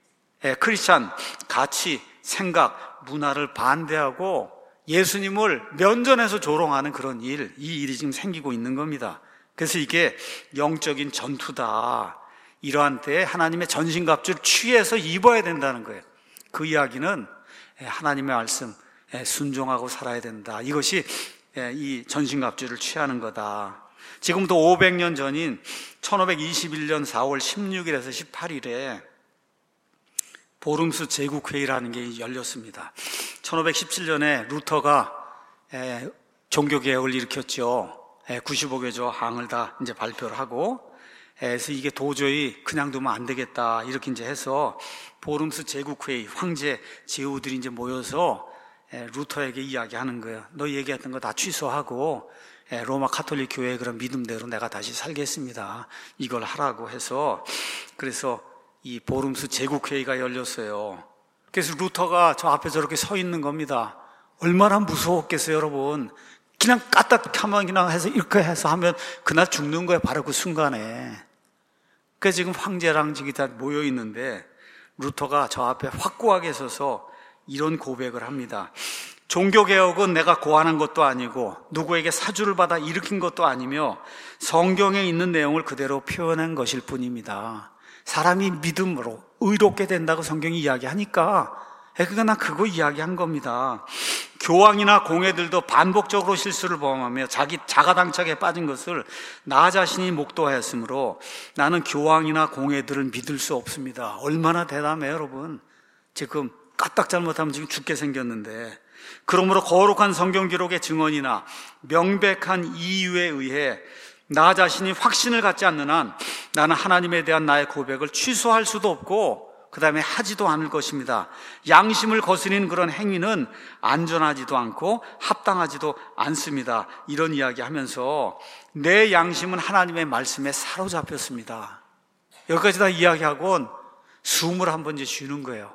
크리스찬 가치, 생각, 문화를 반대하고 예수님을 면전에서 조롱하는 그런 일, 이 일이 지금 생기고 있는 겁니다. 그래서 이게 영적인 전투다. 이러한 때에 하나님의 전신갑주를 취해서 입어야 된다는 거예요. 그 이야기는 하나님의 말씀 순종하고 살아야 된다. 이것이 이 전신갑주를 취하는 거다. 지금부터 500년 전인 1521년 4월 16일에서 18일에 보름수 제국회의라는 게 열렸습니다. 1517년에 루터가 종교개혁을 일으켰죠. 95개조 항을 다 이제 발표를 하고, 그래서 이게 도저히 그냥 두면 안 되겠다. 이렇게 이제 해서 보름수 제국회의, 황제 제후들이 이제 모여서 루터에게 이야기하는 거예요. 너 얘기했던 거 다 취소하고 로마 가톨릭 교회의 그런 믿음대로 내가 다시 살겠습니다. 이걸 하라고 해서, 그래서 이 보름수 제국회의가 열렸어요. 그래서 루터가 저 앞에 저렇게 서 있는 겁니다. 얼마나 무서웠겠어요, 여러분. 그냥 까딱하면 그냥 해서 이렇게 해서 하면 그날 죽는 거예요, 바로 그 순간에. 그래서 지금 황제랑 지금 다 모여 있는데 루터가 저 앞에 확고하게 서서 이런 고백을 합니다. 종교개혁은 내가 고안한 것도 아니고 누구에게 사주를 받아 일으킨 것도 아니며 성경에 있는 내용을 그대로 표현한 것일 뿐입니다. 사람이 믿음으로 의롭게 된다고 성경이 이야기하니까 그러니까 난 그거 이야기한 겁니다. 교황이나 공회들도 반복적으로 실수를 범하며 자기 자가당착에 빠진 것을 나 자신이 목도하였으므로 나는 교황이나 공회들을 믿을 수 없습니다. 얼마나 대담해요, 여러분. 지금 까딱 잘못하면 지금 죽게 생겼는데, 그러므로 거룩한 성경 기록의 증언이나 명백한 이유에 의해 나 자신이 확신을 갖지 않는 한 나는 하나님에 대한 나의 고백을 취소할 수도 없고 그 다음에 하지도 않을 것입니다. 양심을 거스리는 그런 행위는 안전하지도 않고 합당하지도 않습니다. 이런 이야기 하면서 내 양심은 하나님의 말씀에 사로잡혔습니다. 여기까지 다 이야기하고는 숨을 한 번 쉬는 거예요.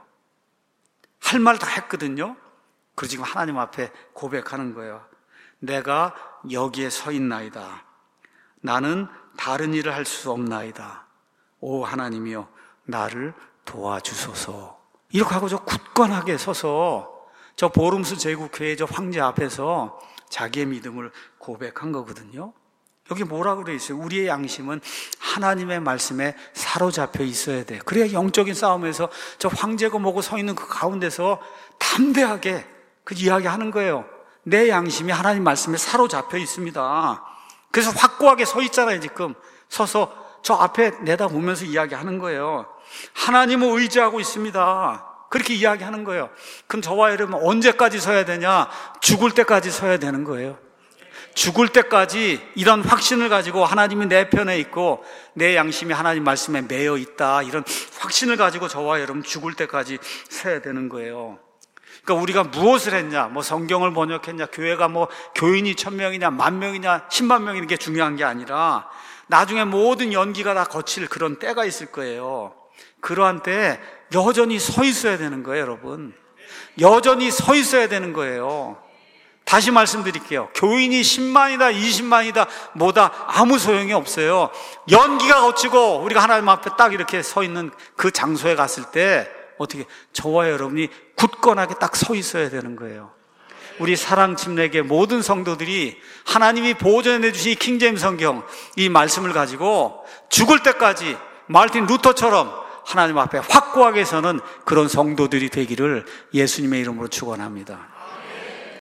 할 말 다 했거든요. 그리고 지금 하나님 앞에 고백하는 거예요. 내가 여기에 서 있나이다. 나는 다른 일을 할 수 없나이다. 오 하나님이여 나를 도와주소서. 이렇게 하고 저 굳건하게 서서 저 보름수 제국회의 저 황제 앞에서 자기의 믿음을 고백한 거거든요. 여기 뭐라고 그래 있어요? 우리의 양심은 하나님의 말씀에 사로잡혀 있어야 돼. 그래야 영적인 싸움에서 저 황제고 뭐고 서 있는 그 가운데서 담대하게 그 이야기하는 거예요. 내 양심이 하나님 말씀에 사로잡혀 있습니다. 그래서 확고하게 서 있잖아요. 지금 서서 저 앞에 내다보면서 이야기하는 거예요. 하나님을 의지하고 있습니다. 그렇게 이야기하는 거예요. 그럼 저와 여러분 언제까지 서야 되냐? 죽을 때까지 서야 되는 거예요. 죽을 때까지 이런 확신을 가지고 하나님이 내 편에 있고 내 양심이 하나님 말씀에 매여 있다, 이런 확신을 가지고 저와 여러분 죽을 때까지 서야 되는 거예요. 그러니까 우리가 무엇을 했냐, 뭐 성경을 번역했냐, 교회가 뭐 교인이 1000명이냐, 10,000명이냐, 10만 명이냐, 이게 중요한 게 아니라 나중에 모든 연기가 다 거칠 그런 때가 있을 거예요. 그러한 때에 여전히 서 있어야 되는 거예요, 여러분. 여전히 서 있어야 되는 거예요. 다시 말씀드릴게요. 교인이 10만이다, 20만이다, 뭐다, 아무 소용이 없어요. 연기가 거치고 우리가 하나님 앞에 딱 이렇게 서 있는 그 장소에 갔을 때 어떻게 저와 여러분이 굳건하게 딱 서 있어야 되는 거예요. 우리 사랑 침례교회 모든 성도들이 하나님이 보존해 주신 이 킹제임스 성경, 이 말씀을 가지고 죽을 때까지 마르틴 루터처럼 하나님 앞에 확고하게 서는 그런 성도들이 되기를 예수님의 이름으로 축원합니다.